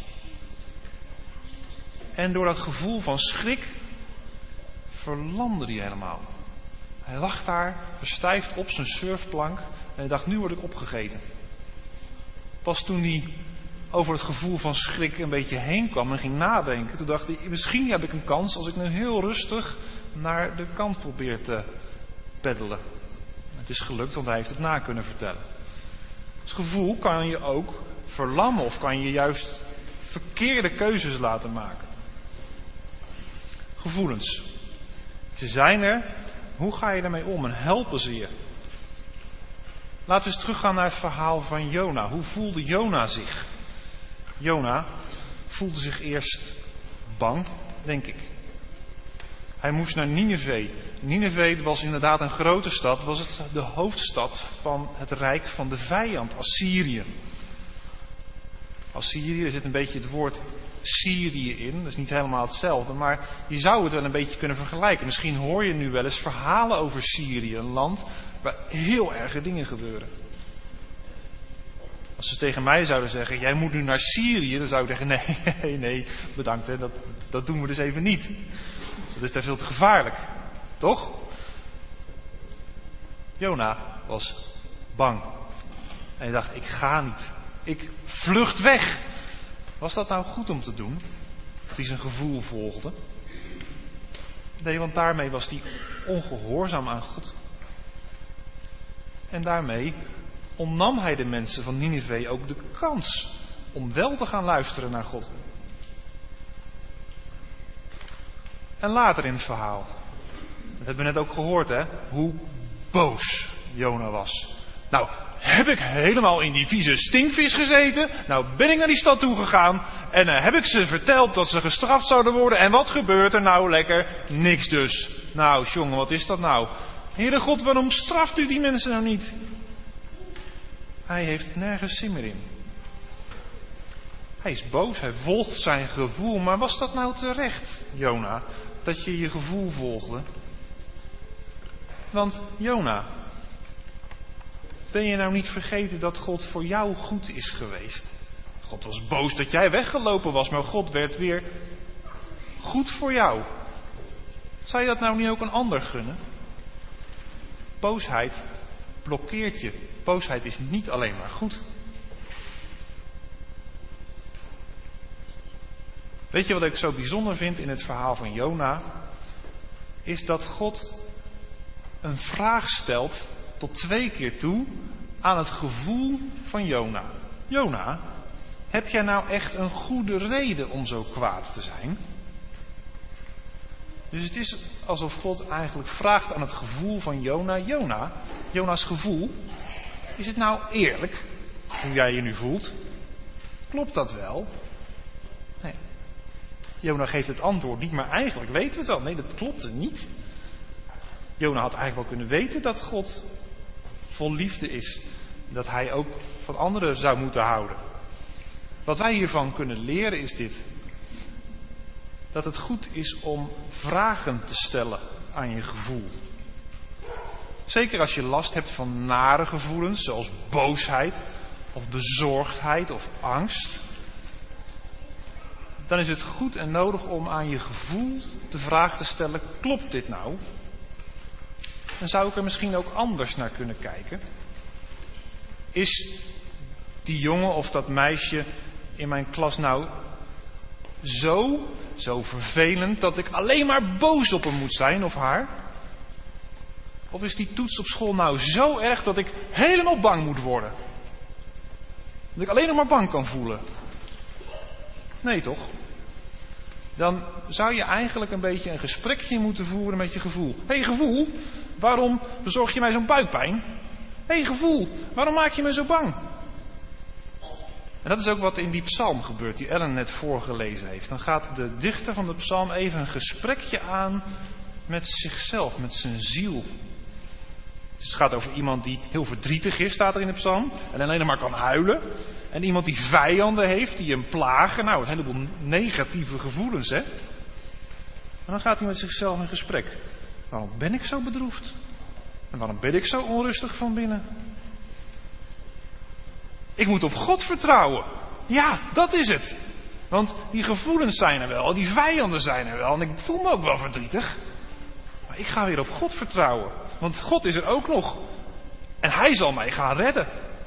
En door dat gevoel van schrik verlamde hij helemaal. Hij lag daar verstijfd op zijn surfplank en hij dacht, nu word ik opgegeten. Pas toen hij over het gevoel van schrik een beetje heen kwam en ging nadenken, toen dacht hij, misschien heb ik een kans als ik nu heel rustig naar de kant probeer te peddelen. Het is gelukt, want hij heeft het na kunnen vertellen. Het gevoel kan je ook verlammen of kan je juist verkeerde keuzes laten maken. Gevoelens. Ze zijn er. Hoe ga je daarmee om en helpen ze je? Laten we eens teruggaan naar het verhaal van Jona. Hoe voelde Jona zich? Jona voelde zich eerst bang, denk ik. Hij moest naar Nineve. Nineve was inderdaad een grote stad. Was het de hoofdstad van het rijk van de vijand, Assyrië. Assyrië, er zit een beetje het woord Syrië in. Dat is niet helemaal hetzelfde, maar je zou het wel een beetje kunnen vergelijken. Misschien hoor je nu wel eens verhalen over Syrië, een land waar heel erge dingen gebeuren. Als ze tegen mij zouden zeggen, jij moet nu naar Syrië, dan zou ik zeggen, nee, bedankt, hè, dat doen we dus even niet. Dat is daar veel te gevaarlijk, toch? Jona was bang. En hij dacht, ik ga niet. Ik vlucht weg. Was dat nou goed om te doen? Dat hij zijn gevoel volgde? Nee, want daarmee was hij ongehoorzaam aan God. En daarmee ontnam hij de mensen van Nineve ook de kans om wel te gaan luisteren naar God. En later in het verhaal, dat hebben we net ook gehoord, hè, hoe boos Jona was. Nou, heb ik helemaal in die vieze stinkvis gezeten? Nou, ben ik naar die stad toegegaan en heb ik ze verteld dat ze gestraft zouden worden. En wat gebeurt er nou lekker? Niks dus. Nou, jongen, wat is dat nou? Heere God, waarom straft u die mensen nou niet? Hij heeft nergens zin meer in. Hij is boos, hij volgt zijn gevoel. Maar was dat nou terecht, Jona, dat je je gevoel volgde? Want Jona, ben je nou niet vergeten dat God voor jou goed is geweest? God was boos dat jij weggelopen was, maar God werd weer goed voor jou. Zou je dat nou niet ook een ander gunnen? Boosheid blokkeert je. Boosheid is niet alleen maar goed. Weet je wat ik zo bijzonder vind in het verhaal van Jona? Is dat God een vraag stelt tot 2 keer toe aan het gevoel van Jona. Jona, heb jij nou echt een goede reden om zo kwaad te zijn? Dus het is alsof God eigenlijk vraagt aan het gevoel van Jona. Jona, Jona's gevoel, is het nou eerlijk hoe jij je nu voelt? Klopt dat wel? Nee, Jona geeft het antwoord niet, maar eigenlijk weten we het al. Nee, dat klopte niet. Jona had eigenlijk wel kunnen weten dat God vol liefde is. En dat hij ook van anderen zou moeten houden. Wat wij hiervan kunnen leren is dit. Dat het goed is om vragen te stellen aan je gevoel. Zeker als je last hebt van nare gevoelens, zoals boosheid, of bezorgdheid, of angst. Dan is het goed en nodig om aan je gevoel de vraag te stellen, klopt dit nou? Dan zou ik er misschien ook anders naar kunnen kijken. Is die jongen of dat meisje in mijn klas nou zo vervelend dat ik alleen maar boos op hem moet zijn of haar? Of is die toets op school nou zo erg dat ik helemaal bang moet worden? Dat ik alleen nog maar bang kan voelen? Nee toch? Dan zou je eigenlijk een beetje een gesprekje moeten voeren met je gevoel. Hé gevoel, waarom bezorg je mij zo'n buikpijn? Hé gevoel, waarom maak je me zo bang? En dat is ook wat in die psalm gebeurt, die Ellen net voorgelezen heeft. Dan gaat de dichter van de psalm even een gesprekje aan met zichzelf, met zijn ziel. Dus het gaat over iemand die heel verdrietig is, staat er in de psalm. En alleen maar kan huilen. En iemand die vijanden heeft, die hem plagen. Nou, een heleboel negatieve gevoelens, hè. En dan gaat hij met zichzelf in gesprek. Waarom ben ik zo bedroefd? En waarom ben ik zo onrustig van binnen? Ik moet op God vertrouwen. Ja, dat is het. Want die gevoelens zijn er wel, die vijanden zijn er wel. En ik voel me ook wel verdrietig. Maar ik ga weer op God vertrouwen. Want God is er ook nog. En Hij zal mij gaan redden.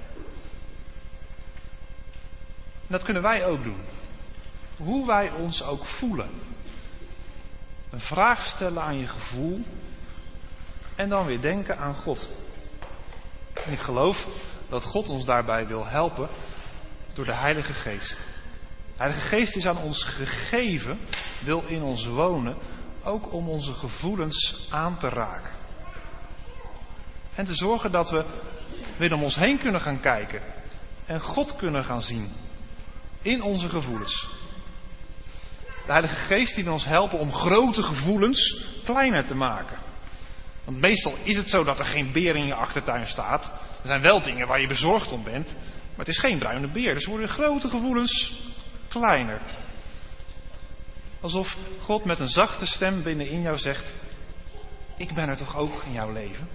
En dat kunnen wij ook doen. Hoe wij ons ook voelen. Een vraag stellen aan je gevoel. En dan weer denken aan God. En ik geloof dat God ons daarbij wil helpen door de Heilige Geest. De Heilige Geest is aan ons gegeven, wil in ons wonen, ook om onze gevoelens aan te raken. En te zorgen dat we weer om ons heen kunnen gaan kijken en God kunnen gaan zien in onze gevoelens. De Heilige Geest die wil ons helpen om grote gevoelens kleiner te maken. Want meestal is het zo dat er geen beer in je achtertuin staat. Er zijn wel dingen waar je bezorgd om bent. Maar het is geen bruine beer. Dus worden grote gevoelens kleiner. Alsof God met een zachte stem binnenin jou zegt: ik ben er toch ook in jouw leven.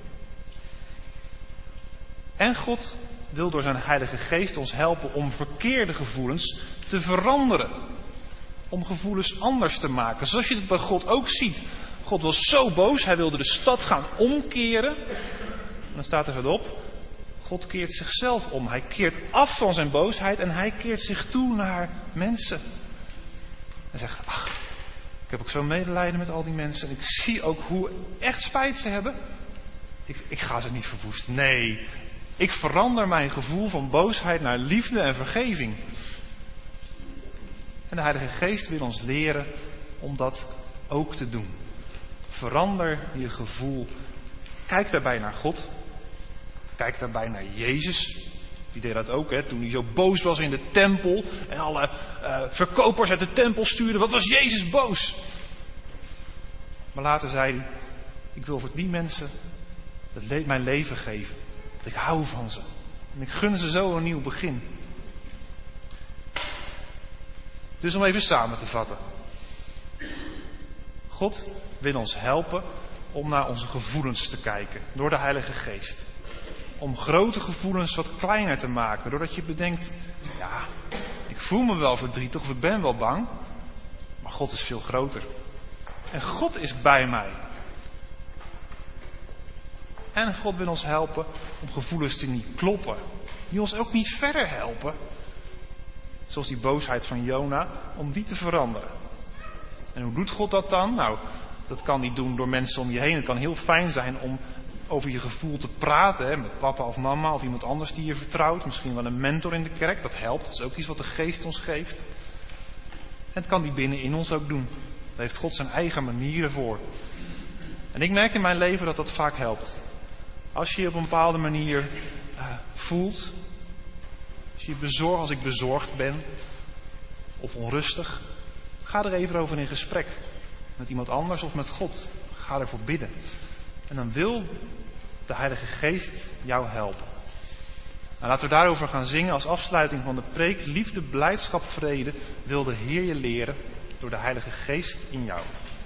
En God wil door zijn Heilige Geest ons helpen om verkeerde gevoelens te veranderen. Om gevoelens anders te maken. Zoals je het bij God ook ziet. God was zo boos, hij wilde de stad gaan omkeren. En dan staat er verderop: God keert zichzelf om. Hij keert af van zijn boosheid en hij keert zich toe naar mensen. Hij zegt: ach, ik heb ook zo'n medelijden met al die mensen. En ik zie ook hoe echt spijt ze hebben. Ik ga ze niet verwoesten. Nee, ik verander mijn gevoel van boosheid naar liefde en vergeving. En de Heilige Geest wil ons leren om dat ook te doen. Verander je gevoel. Kijk daarbij naar God. Kijk daarbij naar Jezus. Die deed dat ook, hè, toen hij zo boos was in de tempel. En alle verkopers uit de tempel stuurden. Wat was Jezus boos? Maar later zei hij: ik wil voor die mensen mijn leven geven. Want ik hou van ze. En ik gun ze zo een nieuw begin. Dus om even samen te vatten. God wil ons helpen om naar onze gevoelens te kijken. Door de Heilige Geest. Om grote gevoelens wat kleiner te maken. Doordat je bedenkt: ja, ik voel me wel verdrietig of ik ben wel bang. Maar God is veel groter. En God is bij mij. En God wil ons helpen om gevoelens te niet kloppen. Die ons ook niet verder helpen. Zoals die boosheid van Jona, om die te veranderen. En hoe doet God dat dan? Nou, dat kan hij doen door mensen om je heen. Het kan heel fijn zijn om over je gevoel te praten. Hè, met papa of mama of iemand anders die je vertrouwt. Misschien wel een mentor in de kerk. Dat helpt. Dat is ook iets wat de Geest ons geeft. En het kan die binnenin ons ook doen. Daar heeft God zijn eigen manieren voor. En ik merk in mijn leven dat dat vaak helpt. Als je je op een bepaalde manier voelt. Als ik bezorgd ben. Of onrustig. Ga er even over in gesprek. Met iemand anders of met God. Ga ervoor bidden. En dan wil de Heilige Geest jou helpen. Nou, laten we daarover gaan zingen als afsluiting van de preek. Liefde, blijdschap, vrede wil de Heer je leren door de Heilige Geest in jou.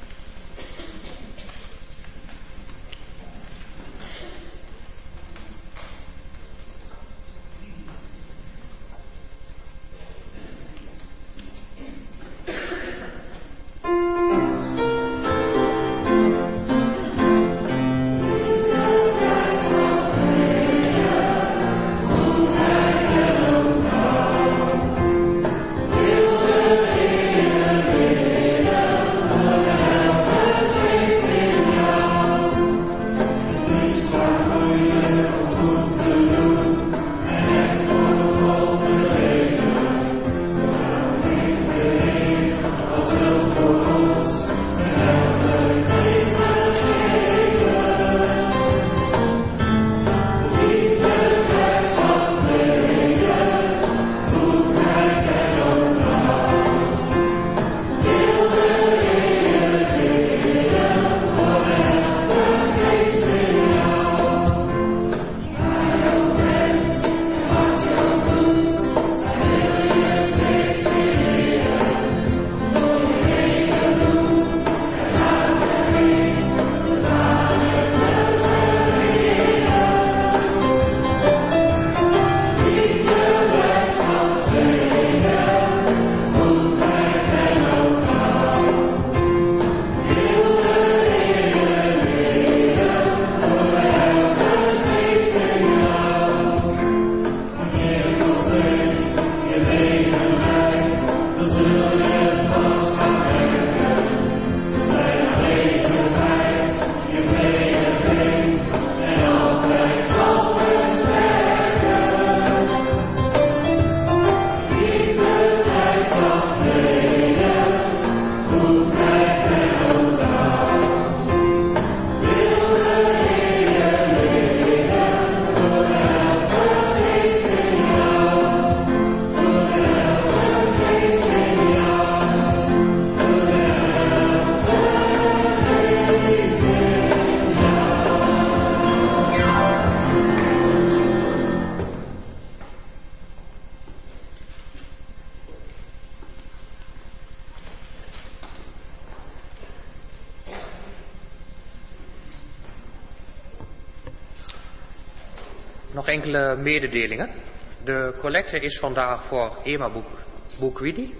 Nog enkele mededelingen. De collecte is vandaag voor Irma Boekwidi.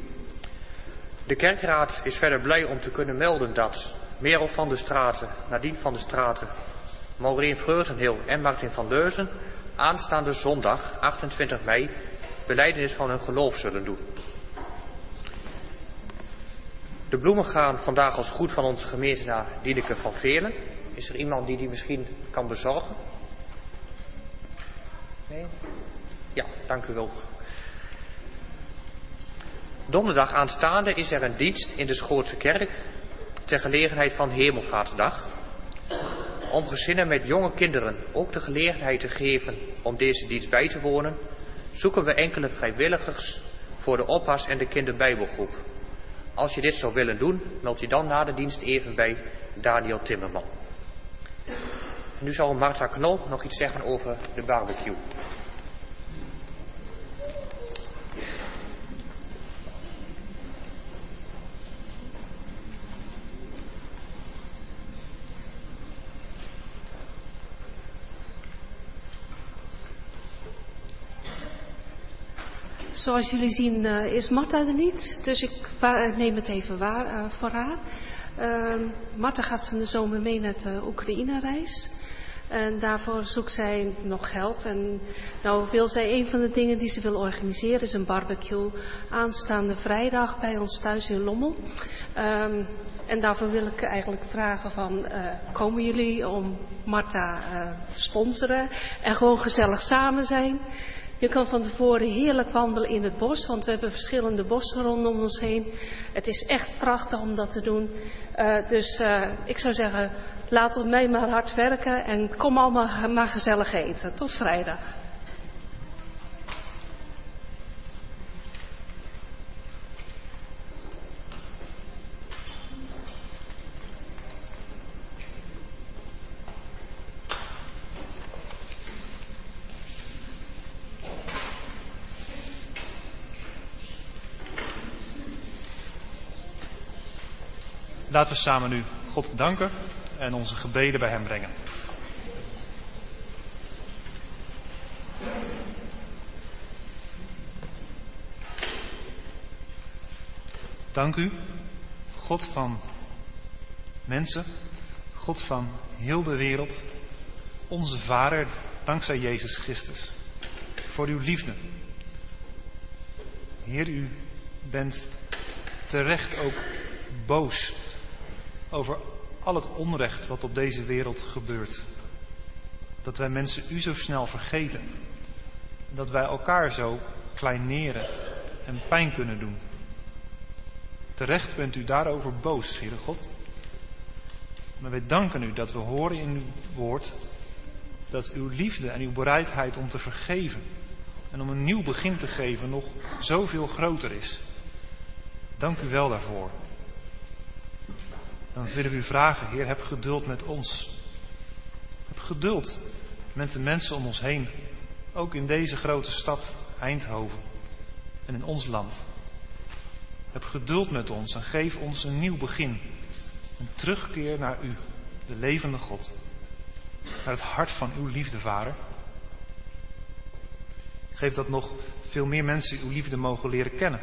De kerkraad is verder blij om te kunnen melden dat Merel van der Straten, Nadine van der Straten, Maureen Vreugdenheel en Martin van Leuzen aanstaande zondag 28 mei belijdenis van hun geloof zullen doen. De bloemen gaan vandaag als goed van onze gemeente naar Dieneke van Veerle. Is er iemand die misschien kan bezorgen? Nee? Ja, dank u wel. Donderdag aanstaande is er een dienst in de Schootse kerk ter gelegenheid van Hemelvaartsdag. Om gezinnen met jonge kinderen ook de gelegenheid te geven om deze dienst bij te wonen, zoeken we enkele vrijwilligers voor de oppas en de kinderbijbelgroep. Als je dit zou willen doen, meld je dan na de dienst even bij Daniel Timmerman. Nu zal Martha Knol nog iets zeggen over de barbecue. Zoals jullie zien is Martha er niet, dus ik neem het even voor haar. Martha gaat van de zomer mee naar de Oekraïne-reis. En daarvoor zoekt zij nog geld. En nou wil zij, een van de dingen die ze wil organiseren is een barbecue aanstaande vrijdag bij ons thuis in Lommel. En daarvoor wil ik eigenlijk vragen van, komen jullie om Martha te sponsoren en gewoon gezellig samen zijn? Je kan van tevoren heerlijk wandelen in het bos, want we hebben verschillende bossen rondom ons heen. Het is echt prachtig om dat te doen. Dus ik zou zeggen, laat op mij maar hard werken en kom allemaal maar gezellig eten. Tot vrijdag. Laten we samen nu God danken en onze gebeden bij hem brengen. Dank u, God van mensen, God van heel de wereld, onze Vader, dankzij Jezus Christus, voor uw liefde. Heer, u bent terecht ook boos over al het onrecht wat op deze wereld gebeurt. Dat wij mensen u zo snel vergeten. Dat wij elkaar zo kleineren en pijn kunnen doen. Terecht bent u daarover boos, Heere God. Maar wij danken u dat we horen in uw woord dat uw liefde en uw bereidheid om te vergeven en om een nieuw begin te geven nog zoveel groter is. Dank u wel daarvoor. Dan willen we u vragen, Heer, heb geduld met ons. Heb geduld met de mensen om ons heen, ook in deze grote stad Eindhoven en in ons land. Heb geduld met ons en geef ons een nieuw begin. Een terugkeer naar u, de levende God. Naar het hart van uw liefde, Vader. Geef dat nog veel meer mensen uw liefde mogen leren kennen.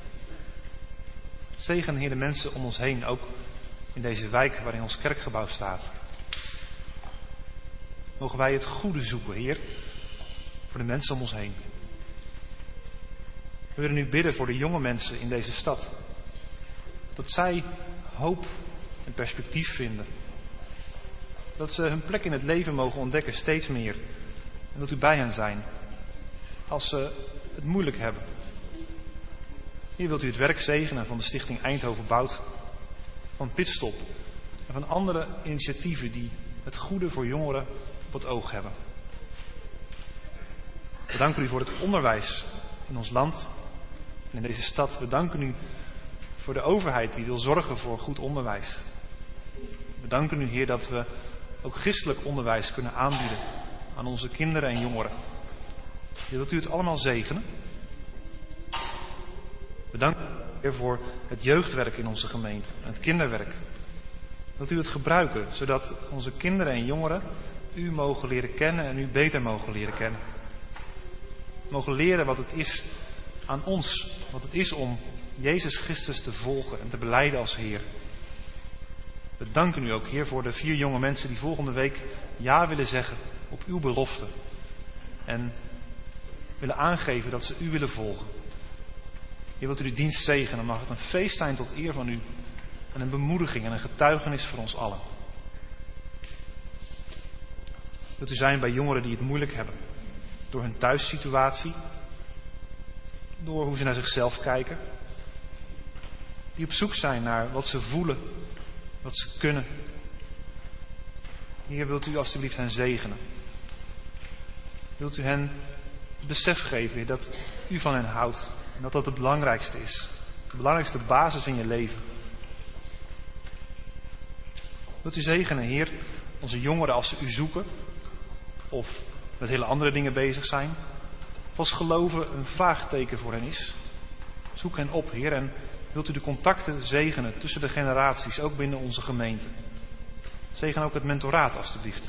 Zegen, Heer, de mensen om ons heen, ook in deze wijk waarin ons kerkgebouw staat. Mogen wij het goede zoeken, Heer, voor de mensen om ons heen. We willen nu bidden voor de jonge mensen in deze stad. Dat zij hoop en perspectief vinden. Dat ze hun plek in het leven mogen ontdekken, steeds meer. En dat u bij hen zijn, als ze het moeilijk hebben. Hier wilt u het werk zegenen van de stichting Eindhoven Bouwt, van Pitstop en van andere initiatieven die het goede voor jongeren op het oog hebben. We danken u voor het onderwijs in ons land en in deze stad. We danken u voor de overheid die wil zorgen voor goed onderwijs. We danken u, Heer, dat we ook christelijk onderwijs kunnen aanbieden aan onze kinderen en jongeren. Wilt u het allemaal zegenen? We danken u voor het jeugdwerk in onze gemeente en het kinderwerk. Wilt u het gebruiken, zodat onze kinderen en jongeren u mogen leren kennen en u beter mogen leren kennen. Mogen leren wat het is aan ons, wat het is om Jezus Christus te volgen en te belijden als Heer. We danken u ook, Heer, voor de 4 jonge mensen die volgende week ja willen zeggen op uw belofte. En willen aangeven dat ze u willen volgen. Heer, wilt u die dienst zegenen, dan mag het een feest zijn tot eer van u. En een bemoediging en een getuigenis voor ons allen. Wilt u zijn bij jongeren die het moeilijk hebben. Door hun thuissituatie. Door hoe ze naar zichzelf kijken. Die op zoek zijn naar wat ze voelen. Wat ze kunnen. Heer, wilt u alstublieft hen zegenen. Wilt u hen het besef geven, Heer, dat u van hen houdt. En dat dat het belangrijkste is. De belangrijkste basis in je leven. Wilt u zegenen, Heer, onze jongeren als ze u zoeken. Of met hele andere dingen bezig zijn. Of als geloven een vraagteken voor hen is. Zoek hen op, Heer, en wilt u de contacten zegenen tussen de generaties, ook binnen onze gemeente. Zegen ook het mentoraat, alstublieft.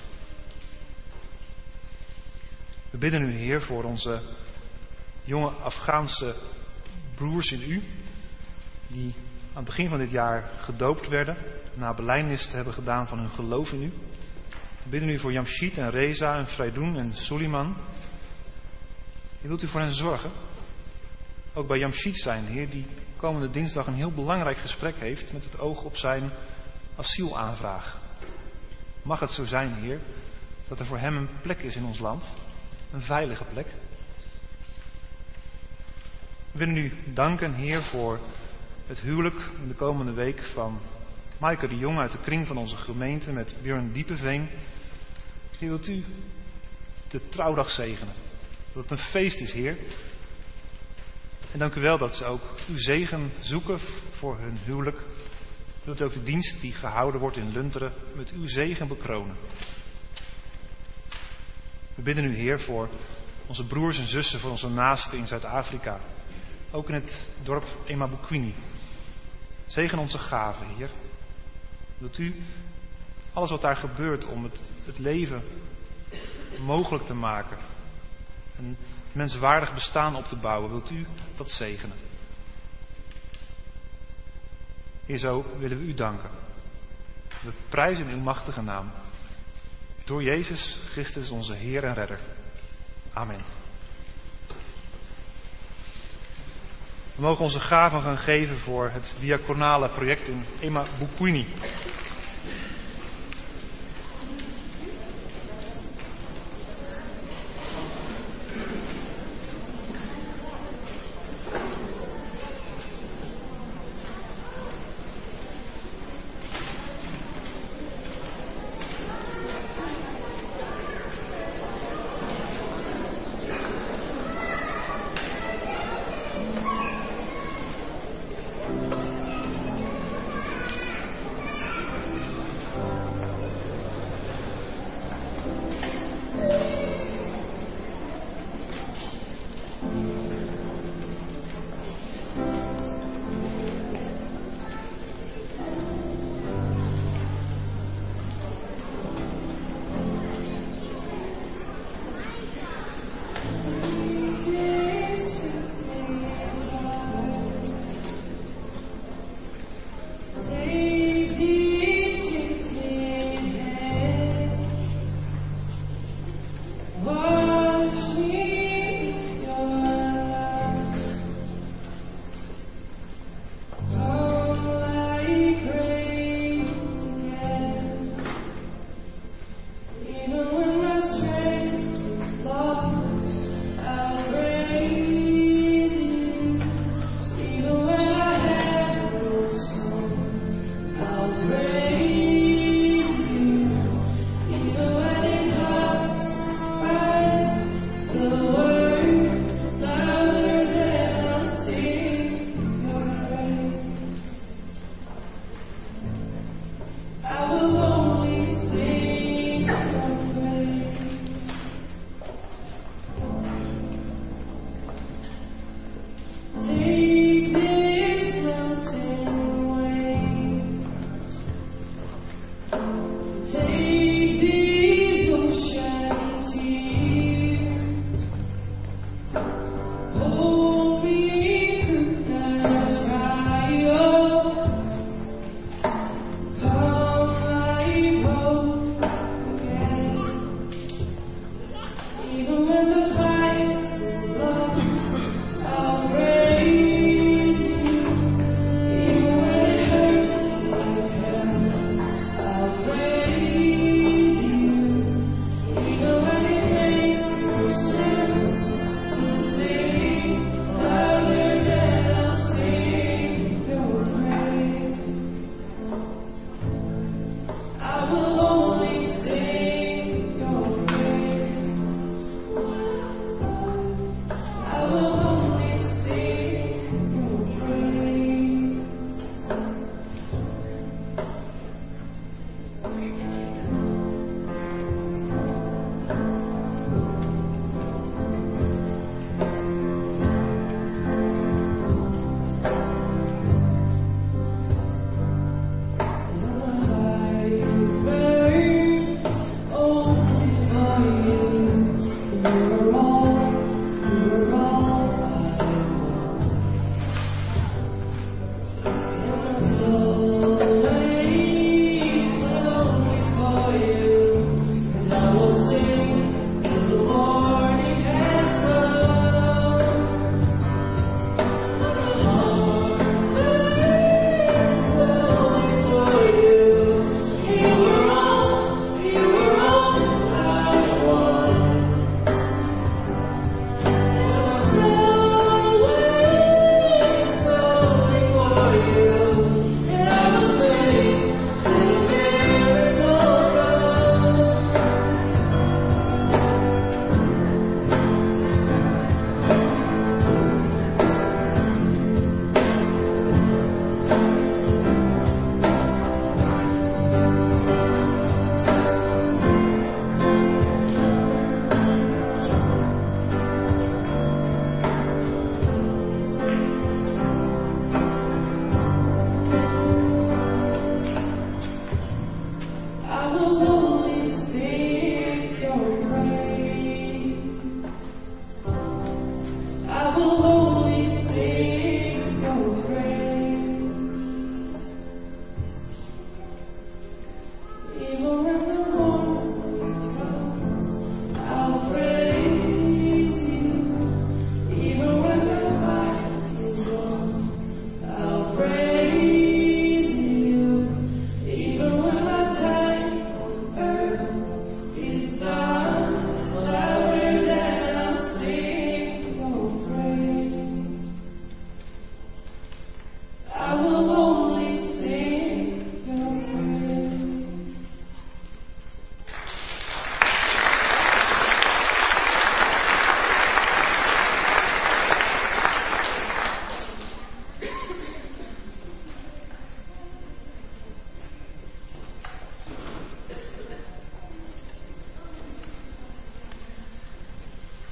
We bidden u, Heer, voor onze jonge Afghaanse broers in u, die aan het begin van dit jaar gedoopt werden, na belijdenis te hebben gedaan van hun geloof in u. We bidden u voor Jamshid en Reza en Freidoen en Suleiman. Je wilt u voor hen zorgen. Ook bij Jamshid zijn, Heer, die komende dinsdag een heel belangrijk gesprek heeft met het oog op zijn asielaanvraag. Mag het zo zijn, Heer, dat er voor hem een plek is in ons land, een veilige plek. We willen u danken, Heer, voor het huwelijk in de komende week van Maaike de Jong uit de kring van onze gemeente met Björn Diepeveen. Heer, wilt u de trouwdag zegenen. Dat het een feest is, Heer. En dank u wel dat ze ook uw zegen zoeken voor hun huwelijk. Wilt u ook de dienst die gehouden wordt in Lunteren met uw zegen bekronen. We bidden u, Heer, voor onze broers en zussen, voor onze naasten in Zuid-Afrika. Ook in het dorp Emabukwini. Zegen onze gaven, Heer. Wilt u alles wat daar gebeurt om het leven mogelijk te maken, een menswaardig bestaan op te bouwen, wilt u dat zegenen? Heer, zo willen we u danken. We prijzen uw machtige naam. Door Jezus Christus onze Heer en Redder. Amen. We mogen onze gaven gaan geven voor het diaconale project in Emma Bukwini.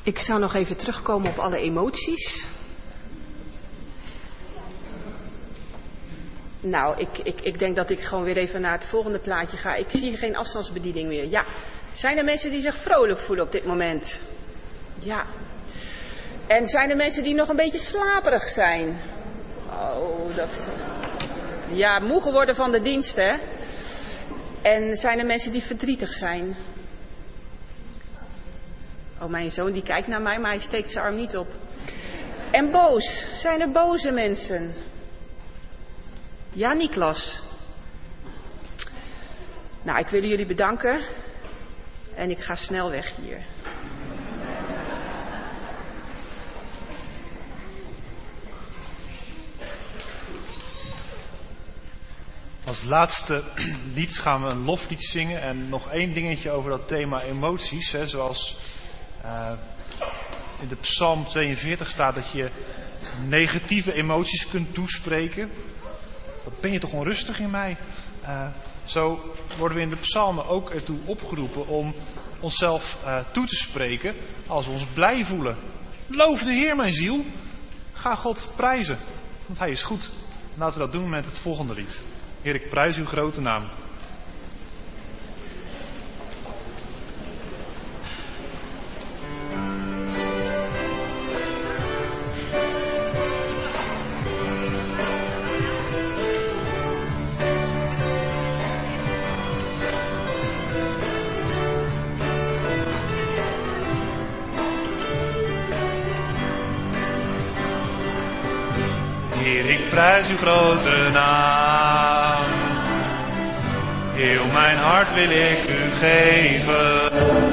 Ik zou nog even terugkomen op alle emoties. Nou, ik denk dat ik gewoon weer even naar het volgende plaatje ga. Ik zie geen afstandsbediening meer. Ja, zijn er mensen die zich vrolijk voelen op dit moment? Ja. En zijn er mensen die nog een beetje slaperig zijn? Oh, dat... Ja, moe geworden van de dienst, hè? En zijn er mensen die verdrietig zijn? Oh, mijn zoon die kijkt naar mij, maar hij steekt zijn arm niet op. En boos. Zijn er boze mensen? Ja, Niklas. Nou, ik wil jullie bedanken. En ik ga snel weg hier. Als laatste lied gaan we een loflied zingen. En nog één dingetje over dat thema emoties. Hè, zoals in de Psalm 42 staat dat je negatieve emoties kunt toespreken. Wat ben je toch onrustig in mij? Zo worden we in de psalmen ook ertoe opgeroepen om onszelf toe te spreken als we ons blij voelen. Loof de Heer, mijn ziel. Ga God prijzen, want Hij is goed. Laten we dat doen met het volgende lied. Heer, ik prijs uw grote naam. Heer, ik prijs uw grote naam. Heel mijn hart wil ik u geven.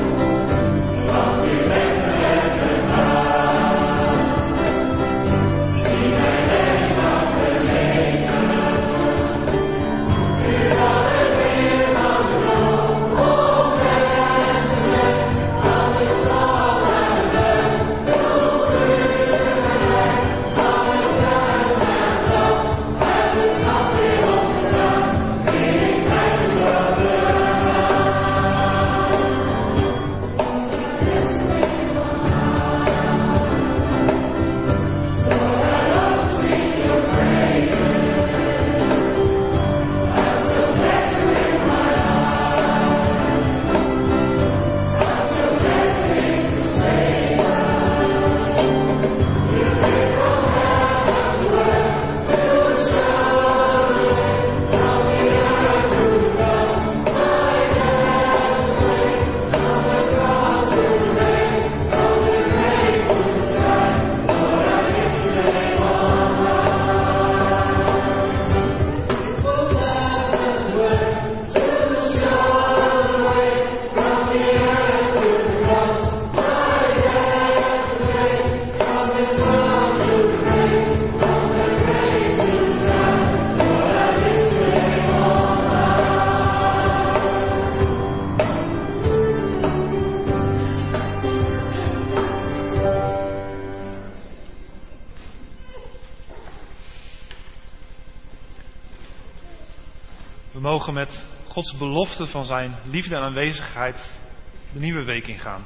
We mogen met Gods belofte van zijn liefde en aanwezigheid de nieuwe week ingaan.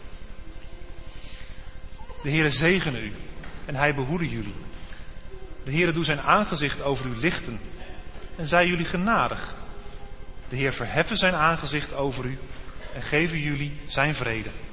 De Heere zegene u en hij behoede jullie. De Heere doet zijn aangezicht over u lichten en zij jullie genadig. De Heer verheffen zijn aangezicht over u en geven jullie zijn vrede.